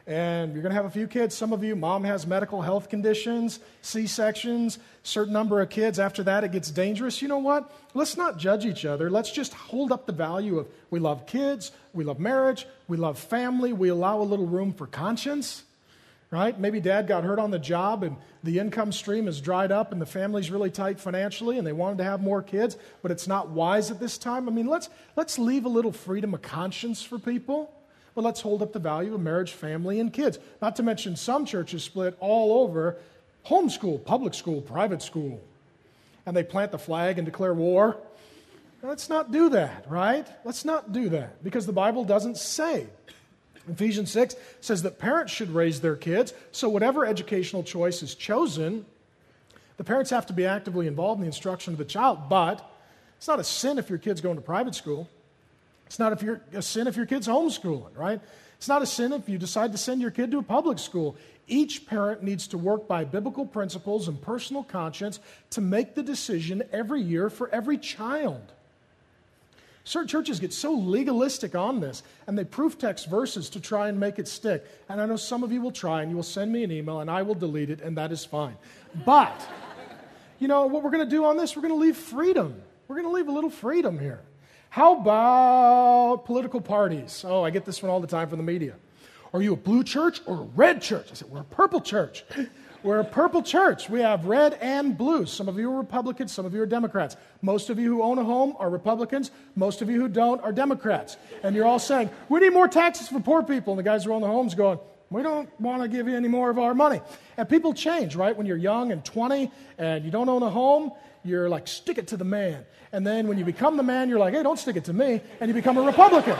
[SPEAKER 2] and you're going to have a few kids. Some of you, mom has medical health conditions, C-sections, certain number of kids. After that, it gets dangerous. You know what? Let's not judge each other. Let's just hold up the value of we love kids, we love marriage, we love family, we allow a little room for conscience, right? Maybe dad got hurt on the job and the income stream is dried up and the family's really tight financially and they wanted to have more kids, but it's not wise at this time. I mean, let's leave a little freedom of conscience for people. But let's hold up the value of marriage, family, and kids. Not to mention some churches split all over homeschool, public school, private school. And they plant the flag and declare war. Let's not do that, right? Let's not do that because the Bible doesn't say. Ephesians 6 says that parents should raise their kids. So whatever educational choice is chosen, the parents have to be actively involved in the instruction of the child. But it's not a sin if your kid's going to private school. It's not a sin if your kid's homeschooling, right? It's not a sin if you decide to send your kid to a public school. Each parent needs to work by biblical principles and personal conscience to make the decision every year for every child. Certain churches get so legalistic on this, and they proof text verses to try and make it stick. And I know some of you will try, and you will send me an email, and I will delete it, and that is fine. But, you know, what we're going to do on this, we're going to leave freedom. We're going to leave a little freedom here. How about political parties? Oh, I get this one all the time from the media. Are you a blue church or a red church? I said, we're a purple church. We're a purple church. We have red and blue. Some of you are Republicans, some of you are Democrats. Most of you who own a home are Republicans. Most of you who don't are Democrats. And you're all saying, we need more taxes for poor people. And the guys who own the homes going, we don't want to give you any more of our money. And people change, right? When you're young and 20 and you don't own a home, you're like, stick it to the man. And then when you become the man, you're like, hey, don't stick it to me. And you become a Republican.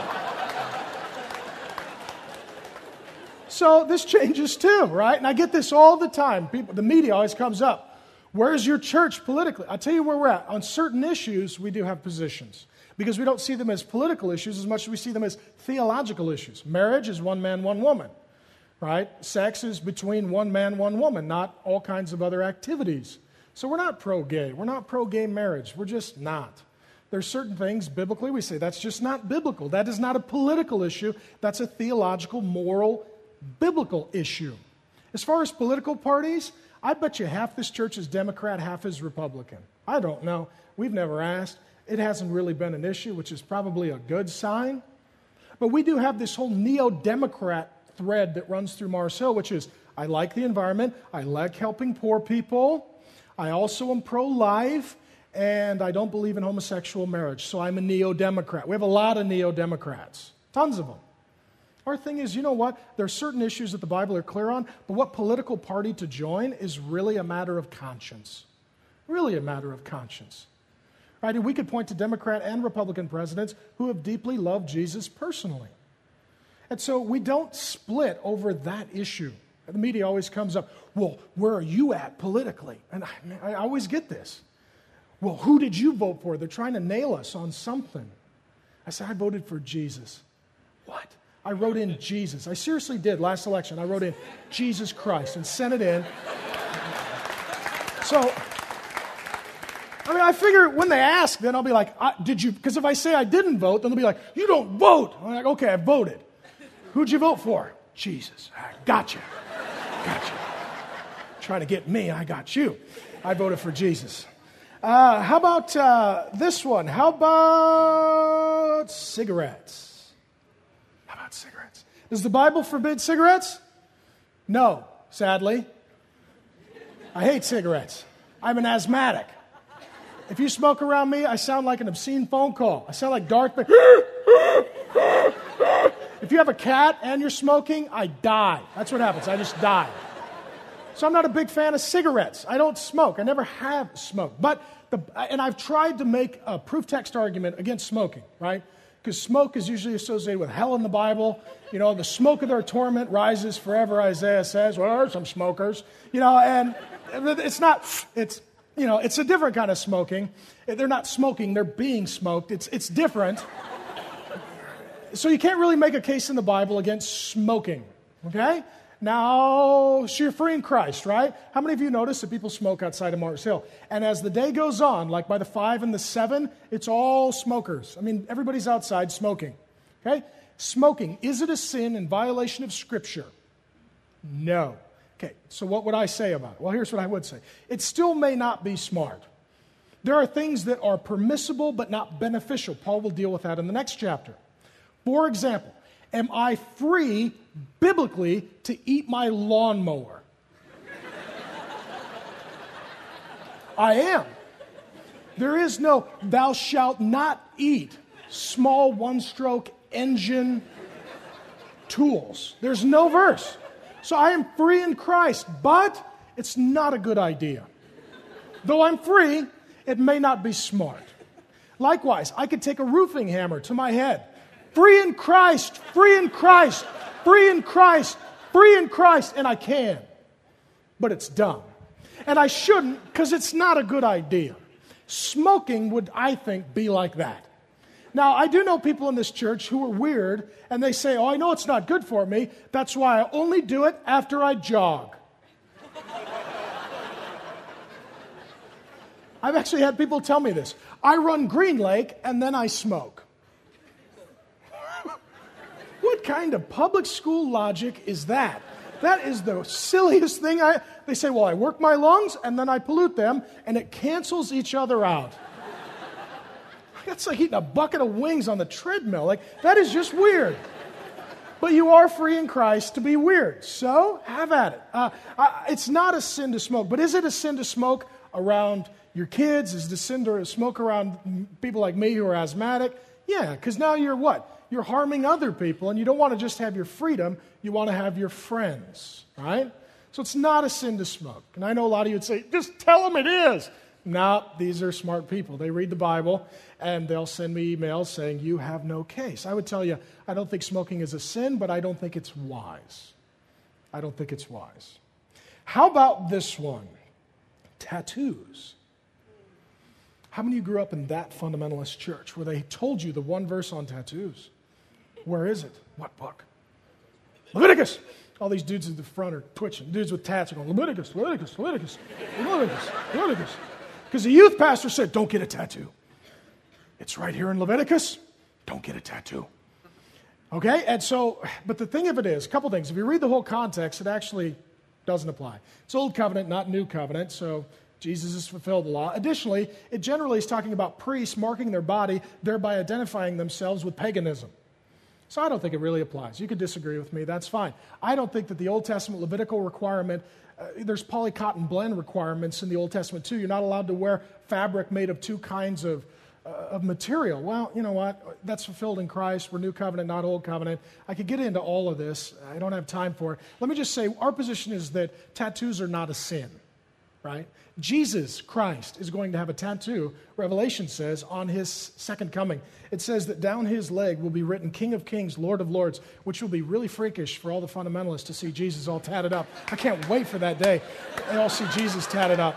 [SPEAKER 2] So this changes too, right? And I get this all the time. The media always comes up. Where's your church politically? I'll tell you where we're at. On certain issues, we do have positions. Because we don't see them as political issues as much as we see them as theological issues. Marriage is one man, one woman, right? Sex is between one man, one woman, not all kinds of other activities. So we're not pro-gay. We're not pro-gay marriage. We're just not. There's certain things biblically we say that's just not biblical. That is not a political issue. That's a theological, moral, biblical issue. As far as political parties, I bet you half this church is Democrat, half is Republican. I don't know. We've never asked. It hasn't really been an issue, which is probably a good sign. But we do have this whole neo-Democrat thread that runs through Mars Hill, which is I like the environment. I like helping poor people. I also am pro-life, and I don't believe in homosexual marriage, so I'm a neo-Democrat. We have a lot of neo-Democrats, tons of them. Our thing is, you know what? There are certain issues that the Bible are clear on, but what political party to join is really a matter of conscience. Really a matter of conscience. Right? And we could point to Democrat and Republican presidents who have deeply loved Jesus personally. And so we don't split over that issue. The media always comes up, well, where are you at politically? And I always get this. Well, who did you vote for? They're trying to nail us on something. I said, I voted for Jesus. What? I wrote in Jesus. I seriously did last election. I wrote in Jesus Christ and sent it in. So, I mean, I figure when they ask, then I'll be like, did you? Because if I say I didn't vote, then they'll be like, you don't vote. I'm like, okay, I voted. Who'd you vote for? Jesus. Gotcha. Trying to get me, I got you. I voted for Jesus. How about this one? How about cigarettes? How about cigarettes? Does the Bible forbid cigarettes? No, sadly. I hate cigarettes. I'm an asthmatic. If you smoke around me, I sound like an obscene phone call. I sound like Darth Vader. If you have a cat and you're smoking, I die. That's what happens. I just die. So I'm not a big fan of cigarettes. I don't smoke. I never have smoked. And I've tried to make a proof text argument against smoking, right? Because smoke is usually associated with hell in the Bible. You know, the smoke of their torment rises forever, Isaiah says. Well, there are some smokers. You know, and it's not, it's a different kind of smoking. They're not smoking, they're being smoked. It's different. So you can't really make a case in the Bible against smoking, okay? Now, so you're free in Christ, right? How many of you notice that people smoke outside of Mars Hill? And as the day goes on, like by the 5 and the 7, it's all smokers. I mean, everybody's outside smoking, okay? Smoking, is it a sin in violation of Scripture? No. Okay, so what would I say about it? Well, here's what I would say. It still may not be smart. There are things that are permissible but not beneficial. Paul will deal with that in the next chapter. For example, am I free biblically to eat my lawnmower? I am. There is no thou shalt not eat small one-stroke engine tools. There's no verse. So I am free in Christ, but it's not a good idea. Though I'm free, it may not be smart. Likewise, I could take a roofing hammer to my head. Free in Christ, free in Christ, free in Christ, free in Christ, and I can. But it's dumb. And I shouldn't, because it's not a good idea. Smoking would, I think, be like that. Now, I do know people in this church who are weird, and they say, oh, I know it's not good for me. That's why I only do it after I jog. I've actually had people tell me this. I run Green Lake, and then I smoke. What kind of public school logic is that? That is the silliest thing. They say, well, I work my lungs, and then I pollute them, and it cancels each other out. That's like eating a bucket of wings on the treadmill. Like, that is just weird. But you are free in Christ to be weird. So, have at it. It's not a sin to smoke. But is it a sin to smoke around your kids? Is it a sin to smoke around people like me who are asthmatic? Yeah, because now you're what? You're harming other people, and you don't want to just have your freedom. You want to have your friends, right? So it's not a sin to smoke. And I know a lot of you would say, just tell them it is. No, these are smart people. They read the Bible, and they'll send me emails saying, you have no case. I would tell you, I don't think smoking is a sin, but I don't think it's wise. I don't think it's wise. How about this one? Tattoos. How many of you grew up in that fundamentalist church where they told you the one verse on tattoos? Where is it? What book? Leviticus. All these dudes in the front are twitching. Dudes with tats are going, Leviticus, Leviticus, Leviticus, Leviticus, Leviticus. Because the youth pastor said, don't get a tattoo. It's right here in Leviticus. Don't get a tattoo. Okay? And so, but the thing of it is, a couple things. If you read the whole context, it actually doesn't apply. It's Old Covenant, not New Covenant, so Jesus has fulfilled the law. Additionally, it generally is talking about priests marking their body, thereby identifying themselves with paganism. So I don't think it really applies. You could disagree with me. That's fine. I don't think that the Old Testament Levitical requirement, there's polycotton blend requirements in the Old Testament too. You're not allowed to wear fabric made of two kinds of material. Well, you know what? That's fulfilled in Christ. We're New Covenant, not Old Covenant. I could get into all of this. I don't have time for it. Let me just say, our position is that tattoos are not a sin, right? Jesus Christ is going to have a tattoo, Revelation says, on his second coming. It says that down his leg will be written King of Kings, Lord of Lords, which will be really freakish for all the fundamentalists to see Jesus all tatted up. I can't wait for that day. They all see Jesus tatted up.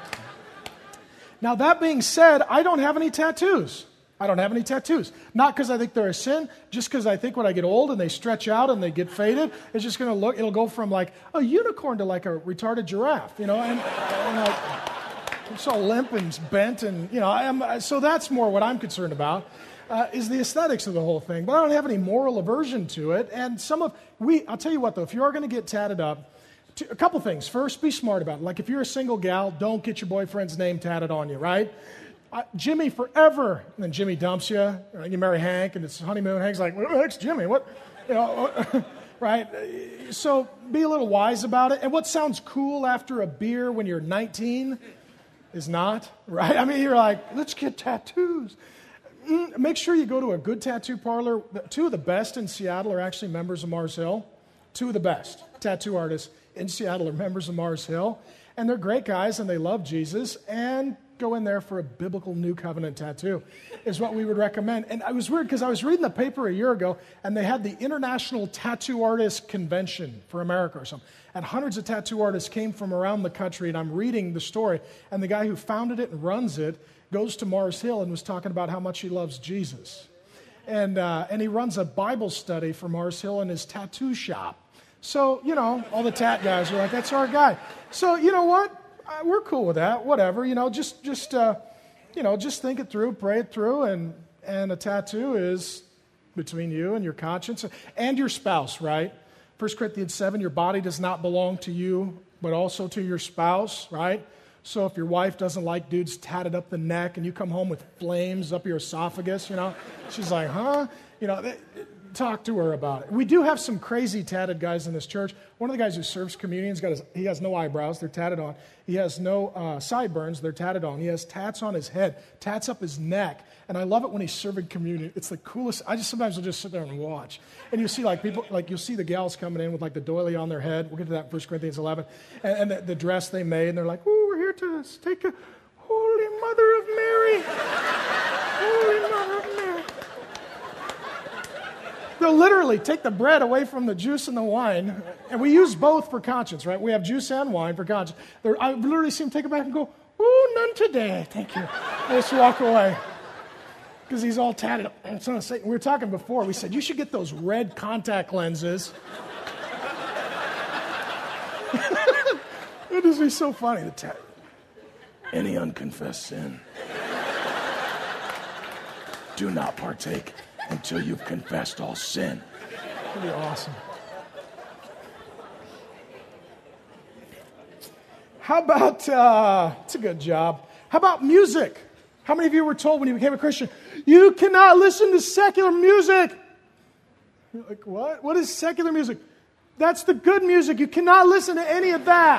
[SPEAKER 2] Now, that being said, I don't have any tattoos. I don't have any tattoos. Not because I think they're a sin, just because I think when I get old and they stretch out and they get faded, it's just going to look, it'll go from like a unicorn to like a retarded giraffe, you know, and like, it's all limp and bent, and you know, so that's more what I'm concerned about, is the aesthetics of the whole thing. But I don't have any moral aversion to it. And I'll tell you what though, if you are going to get tatted up, a couple things. First, be smart about it. Like if you're a single gal, don't get your boyfriend's name tatted on you, right? Jimmy forever, and then Jimmy dumps you. You marry Hank, and it's honeymoon. Hank's like, "What the heck's Jimmy? What?" You know, right? So be a little wise about it. And what sounds cool after a beer when you're 19 is not, right? I mean, you're like, let's get tattoos. Make sure you go to a good tattoo parlor. Two of the best in Seattle are actually members of Mars Hill. Two of the best tattoo artists in Seattle are members of Mars Hill. And they're great guys, and they love Jesus, and go in there for a biblical New Covenant tattoo is what we would recommend. And it was weird because I was reading the paper a year ago, and they had the International Tattoo Artist Convention for America or something. And hundreds of tattoo artists came from around the country, and I'm reading the story. And the guy who founded it and runs it goes to Mars Hill and was talking about how much he loves Jesus. And he runs a Bible study for Mars Hill in his tattoo shop. So, you know, all the tat guys are like, that's our guy. So, you know what? We're cool with that. Whatever, you know, just think it through, pray it through, and a tattoo is between you and your conscience and your spouse, right? 1 Corinthians 7, your body does not belong to you, but also to your spouse, right? So if your wife doesn't like dudes tatted up the neck and you come home with flames up your esophagus, she's like, huh? Talk to her about it. We do have some crazy tatted guys in this church. One of the guys who serves communion, he has no eyebrows, they're tatted on. He has no sideburns, they're tatted on. He has tats on his head, tats up his neck. And I love it when he's serving communion. It's the coolest. Sometimes will just sit there and watch. And you see you'll see the gals coming in with the doily on their head. We'll get to that in 1 Corinthians 11. And the dress they made, and they're like, "Ooh, we're here to take a Holy Mother of Mary. Holy Mother of Mary." They'll literally take the bread away from the juice and the wine, and we use both for conscience, right? We have juice and wine for conscience. I literally see them take it back and go, "Ooh, none today, thank you." And just walk away because he's all tatted up. And so we were talking before. We said you should get those red contact lenses. It would be so funny. Any unconfessed sin, do not partake until you've confessed all sin. That'd be awesome. How about, it's a good job. How about music? How many of you were told when you became a Christian, you cannot listen to secular music? You're like, what? What is secular music? That's the good music. You cannot listen to any of that.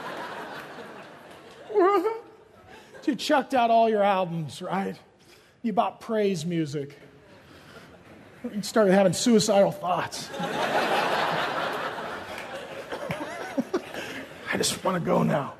[SPEAKER 2] So you chucked out all your albums, right? You bought praise music. You started having suicidal thoughts. I just want to go now.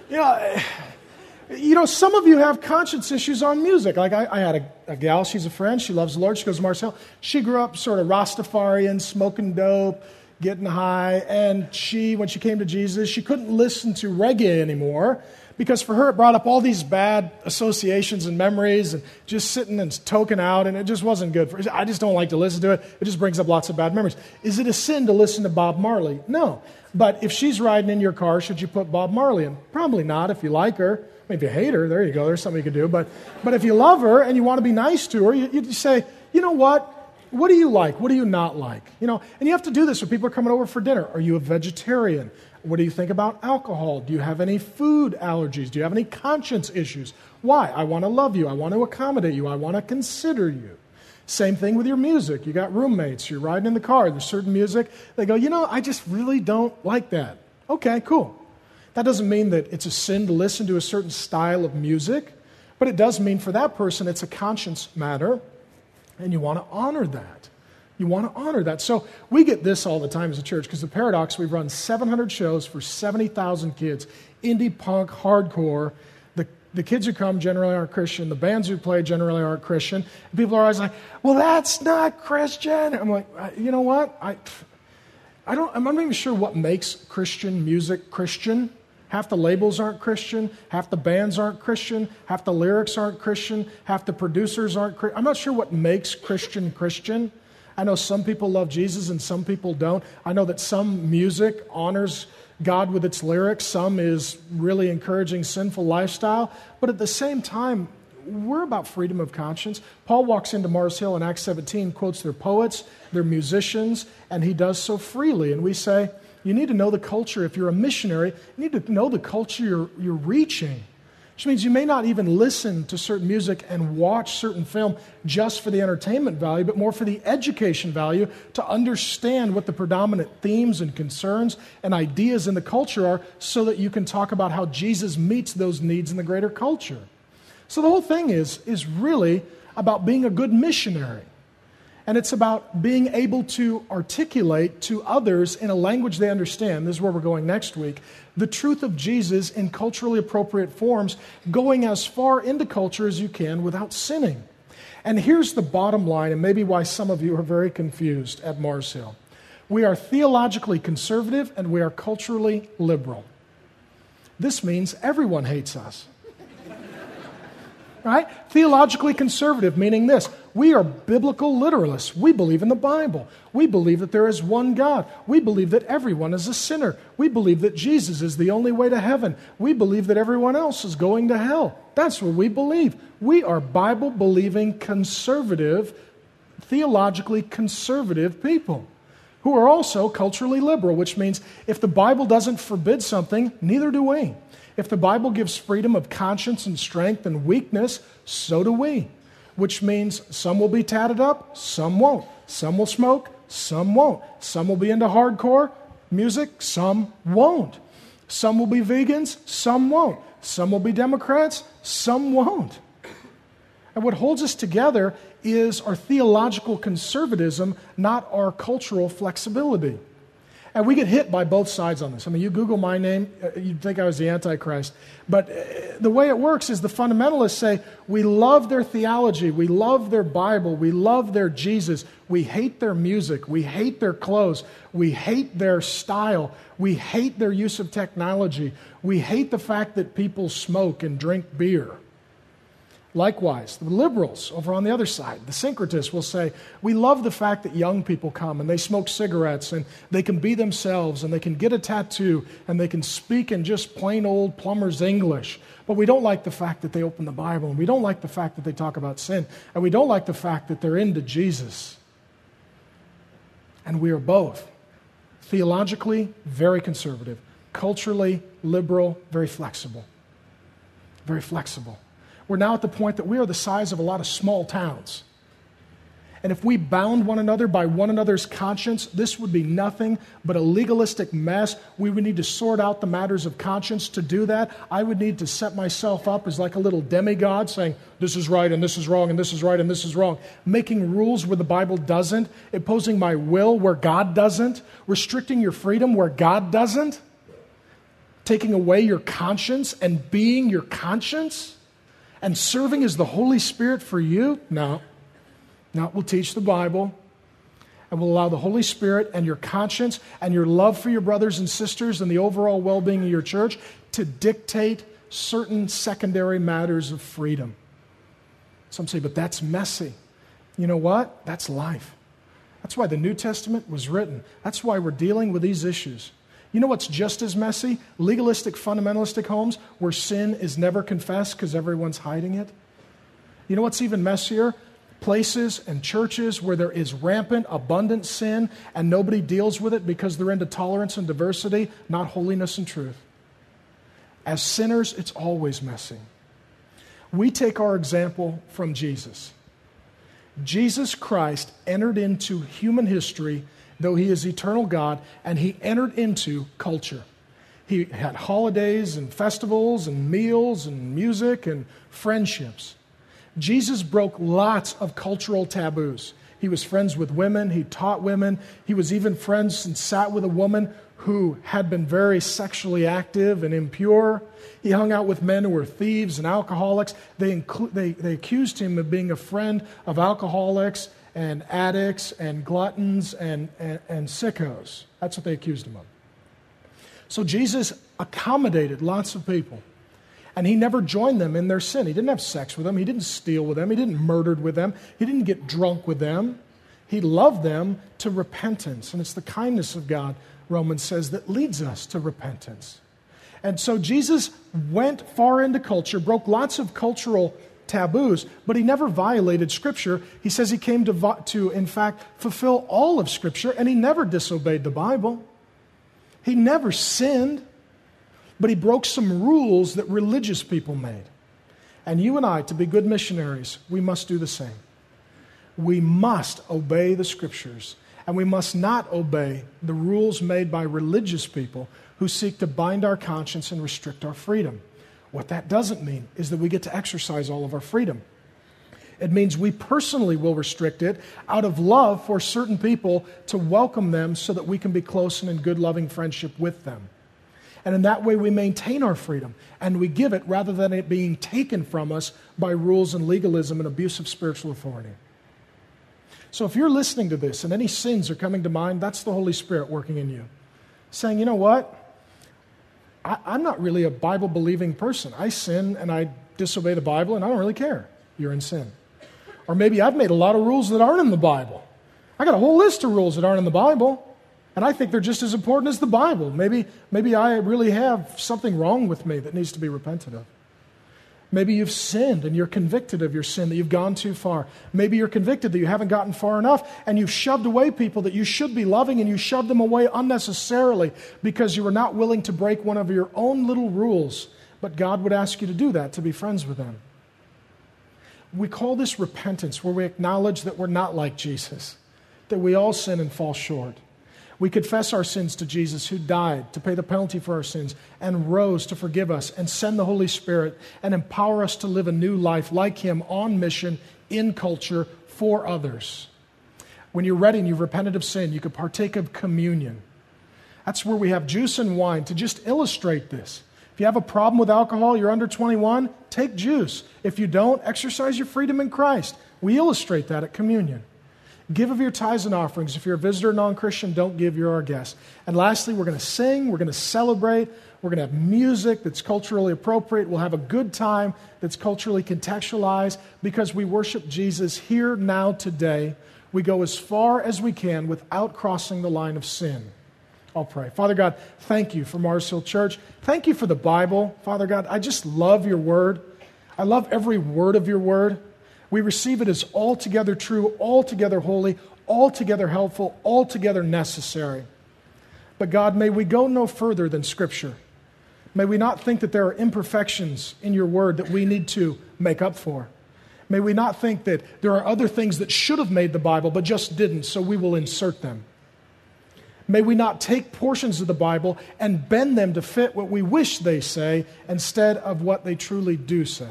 [SPEAKER 2] Some of you have conscience issues on music. Like I had a gal, she's a friend, she loves the Lord, she goes to Marcel. She grew up sort of Rastafarian, smoking dope, getting high, and when she came to Jesus, she couldn't listen to reggae anymore because for her it brought up all these bad associations and memories and just sitting and toking out, and it just wasn't good for her. I just don't like to listen to it. It just brings up lots of bad memories. Is it a sin to listen to Bob Marley? No. But if she's riding in your car, should you put Bob Marley in? Probably not if you like her. I mean, if you hate her, there you go. There's something you can do. But if you love her and you want to be nice to her, you just say, you know what? What do you like? What do you not like? And you have to do this when people are coming over for dinner. Are you a vegetarian? What do you think about alcohol? Do you have any food allergies? Do you have any conscience issues? Why? I want to love you. I want to accommodate you. I want to consider you. Same thing with your music. You got roommates. You're riding in the car. There's certain music. They go, I just really don't like that. Okay, cool. That doesn't mean that it's a sin to listen to a certain style of music, but it does mean for that person it's a conscience matter, and you want to honor that. You want to honor that. So we get this all the time as a church because the Paradox, we've run 700 shows for 70,000 kids, indie punk, hardcore. The kids who come generally aren't Christian. The bands who play generally aren't Christian. And people are always like, well, that's not Christian. I'm like, you know what? I'm not even sure what makes Christian music Christian. Half the labels aren't Christian. Half the bands aren't Christian. Half the lyrics aren't Christian. Half the producers aren't Christian. I'm not sure what makes Christian Christian. I know some people love Jesus and some people don't. I know that some music honors God with its lyrics. Some is really encouraging sinful lifestyle. But at the same time, we're about freedom of conscience. Paul walks into Mars Hill in Acts 17, quotes their poets, their musicians, and he does so freely. And we say, you need to know the culture. If you're a missionary, you need to know the culture you're reaching. Which means you may not even listen to certain music and watch certain film just for the entertainment value, but more for the education value to understand what the predominant themes and concerns and ideas in the culture are so that you can talk about how Jesus meets those needs in the greater culture. So the whole thing is really about being a good missionary. And it's about being able to articulate to others in a language they understand, this is where we're going next week, the truth of Jesus in culturally appropriate forms, going as far into culture as you can without sinning. And here's the bottom line, and maybe why some of you are very confused at Mars Hill. We are theologically conservative and we are culturally liberal. This means everyone hates us. Right? Theologically conservative, meaning this. We are biblical literalists. We believe in the Bible. We believe that there is one God. We believe that everyone is a sinner. We believe that Jesus is the only way to heaven. We believe that everyone else is going to hell. That's what we believe. We are Bible-believing, conservative, theologically conservative people who are also culturally liberal, which means if the Bible doesn't forbid something, neither do we. If the Bible gives freedom of conscience and strength and weakness, so do we. Which means some will be tatted up, some won't. Some will smoke, some won't. Some will be into hardcore music, some won't. Some will be vegans, some won't. Some will be Democrats, some won't. And what holds us together is our theological conservatism, not our cultural flexibility. And we get hit by both sides on this. I mean, you Google my name, you'd think I was the Antichrist. But the way it works is the fundamentalists say, we love their theology, we love their Bible, we love their Jesus, we hate their music, we hate their clothes, we hate their style, we hate their use of technology, we hate the fact that people smoke and drink beer. Likewise, the liberals over on the other side, the syncretists, will say, we love the fact that young people come and they smoke cigarettes and they can be themselves and they can get a tattoo and they can speak in just plain old plumber's English. But we don't like the fact that they open the Bible, and we don't like the fact that they talk about sin, and we don't like the fact that they're into Jesus. And we are both theologically very conservative, culturally liberal, very flexible. Very flexible. We're now at the point that we are the size of a lot of small towns. And if we bound one another by one another's conscience, this would be nothing but a legalistic mess. We would need to sort out the matters of conscience. To do that, I would need to set myself up as like a little demigod saying, this is right and this is wrong and this is right and this is wrong. Making rules where the Bible doesn't, imposing my will where God doesn't, restricting your freedom where God doesn't, taking away your conscience and being your conscience. And serving as the Holy Spirit for you? No. We'll teach the Bible, and we'll allow the Holy Spirit and your conscience and your love for your brothers and sisters and the overall well-being of your church to dictate certain secondary matters of freedom. Some say, but that's messy. You know what? That's life. That's why the New Testament was written. That's why we're dealing with these issues. You know what's just as messy? Legalistic, fundamentalistic homes where sin is never confessed because everyone's hiding it. You know what's even messier? Places and churches where there is rampant, abundant sin and nobody deals with it because they're into tolerance and diversity, not holiness and truth. As sinners, it's always messy. We take our example from Jesus. Jesus Christ entered into human history, though he is eternal God, and he entered into culture. He had holidays and festivals and meals and music and friendships. Jesus broke lots of cultural taboos. He was friends with women. He taught women. He was even friends and sat with a woman who had been very sexually active and impure. He hung out with men who were thieves and alcoholics. They accused him of being a friend of alcoholics and addicts and gluttons and sickos. That's what they accused him of. So Jesus accommodated lots of people. And he never joined them in their sin. He didn't have sex with them. He didn't steal with them. He didn't murder with them. He didn't get drunk with them. He loved them to repentance. And it's the kindness of God, Romans says, that leads us to repentance. And so Jesus went far into culture, broke lots of cultural taboos, but he never violated Scripture. He says he came to, in fact, fulfill all of Scripture, and he never disobeyed the Bible. He never sinned, but he broke some rules that religious people made. And you and I, to be good missionaries, we must do the same. We must obey the Scriptures, and we must not obey the rules made by religious people who seek to bind our conscience and restrict our freedom. What that doesn't mean is that we get to exercise all of our freedom. It means we personally will restrict it out of love for certain people to welcome them so that we can be close and in good, loving friendship with them. And in that way, we maintain our freedom, and we give it rather than it being taken from us by rules and legalism and abuse of spiritual authority. So if you're listening to this and any sins are coming to mind, that's the Holy Spirit working in you. Saying, you know what? I'm not really a Bible-believing person. I sin and I disobey the Bible, and I don't really care. You're in sin. Or maybe I've made a lot of rules that aren't in the Bible. I got a whole list of rules that aren't in the Bible. And I think they're just as important as the Bible. Maybe I really have something wrong with me that needs to be repented of. Maybe you've sinned and you're convicted of your sin, that you've gone too far. Maybe you're convicted that you haven't gotten far enough and you've shoved away people that you should be loving, and you shoved them away unnecessarily because you were not willing to break one of your own little rules. But God would ask you to do that, to be friends with them. We call this repentance, where we acknowledge that we're not like Jesus, that we all sin and fall short. We confess our sins to Jesus, who died to pay the penalty for our sins and rose to forgive us and send the Holy Spirit and empower us to live a new life like Him, on mission, in culture, for others. When you're ready and you've repented of sin, you can partake of communion. That's where we have juice and wine to just illustrate this. If you have a problem with alcohol, you're under 21, take juice. If you don't, exercise your freedom in Christ. We illustrate that at communion. Give of your tithes and offerings. If you're a visitor, non-Christian, don't give, you're our guest. And lastly, we're going to sing, we're going to celebrate, we're going to have music that's culturally appropriate. We'll have a good time that's culturally contextualized because we worship Jesus here, now, today. We go as far as we can without crossing the line of sin. I'll pray. Father God, thank you for Mars Hill Church. Thank you for the Bible. Father God, I just love your word. I love every word of your word. We receive it as altogether true, altogether holy, altogether helpful, altogether necessary. But God, may we go no further than Scripture. May we not think that there are imperfections in your word that we need to make up for. May we not think that there are other things that should have made the Bible but just didn't, so we will insert them. May we not take portions of the Bible and bend them to fit what we wish they say instead of what they truly do say.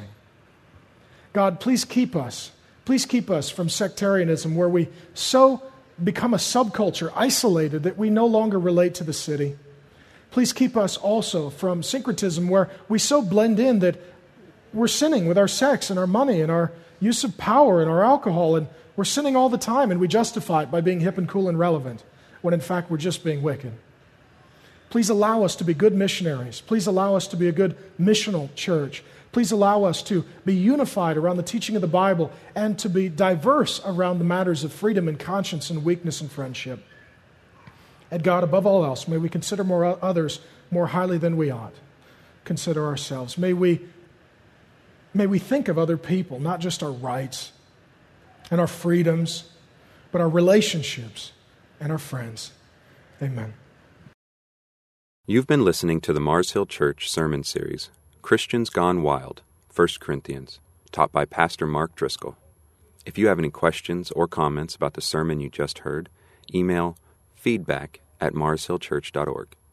[SPEAKER 2] God, please keep us. Please keep us from sectarianism, where we so become a subculture, isolated, that we no longer relate to the city. Please keep us also from syncretism, where we so blend in that we're sinning with our sex and our money and our use of power and our alcohol, and we're sinning all the time, and we justify it by being hip and cool and relevant, when in fact we're just being wicked. Please allow us to be good missionaries. Please allow us to be a good missional church. Please allow us to be unified around the teaching of the Bible and to be diverse around the matters of freedom and conscience and weakness and friendship. And God, above all else, may we consider others more highly than we ought. Consider ourselves. May we think of other people, not just our rights and our freedoms, but our relationships and our friends. Amen.
[SPEAKER 1] You've been listening to the Mars Hill Church Sermon Series, Christians Gone Wild, 1 Corinthians, taught by Pastor Mark Driscoll. If you have any questions or comments about the sermon you just heard, email feedback@marshillchurch.org.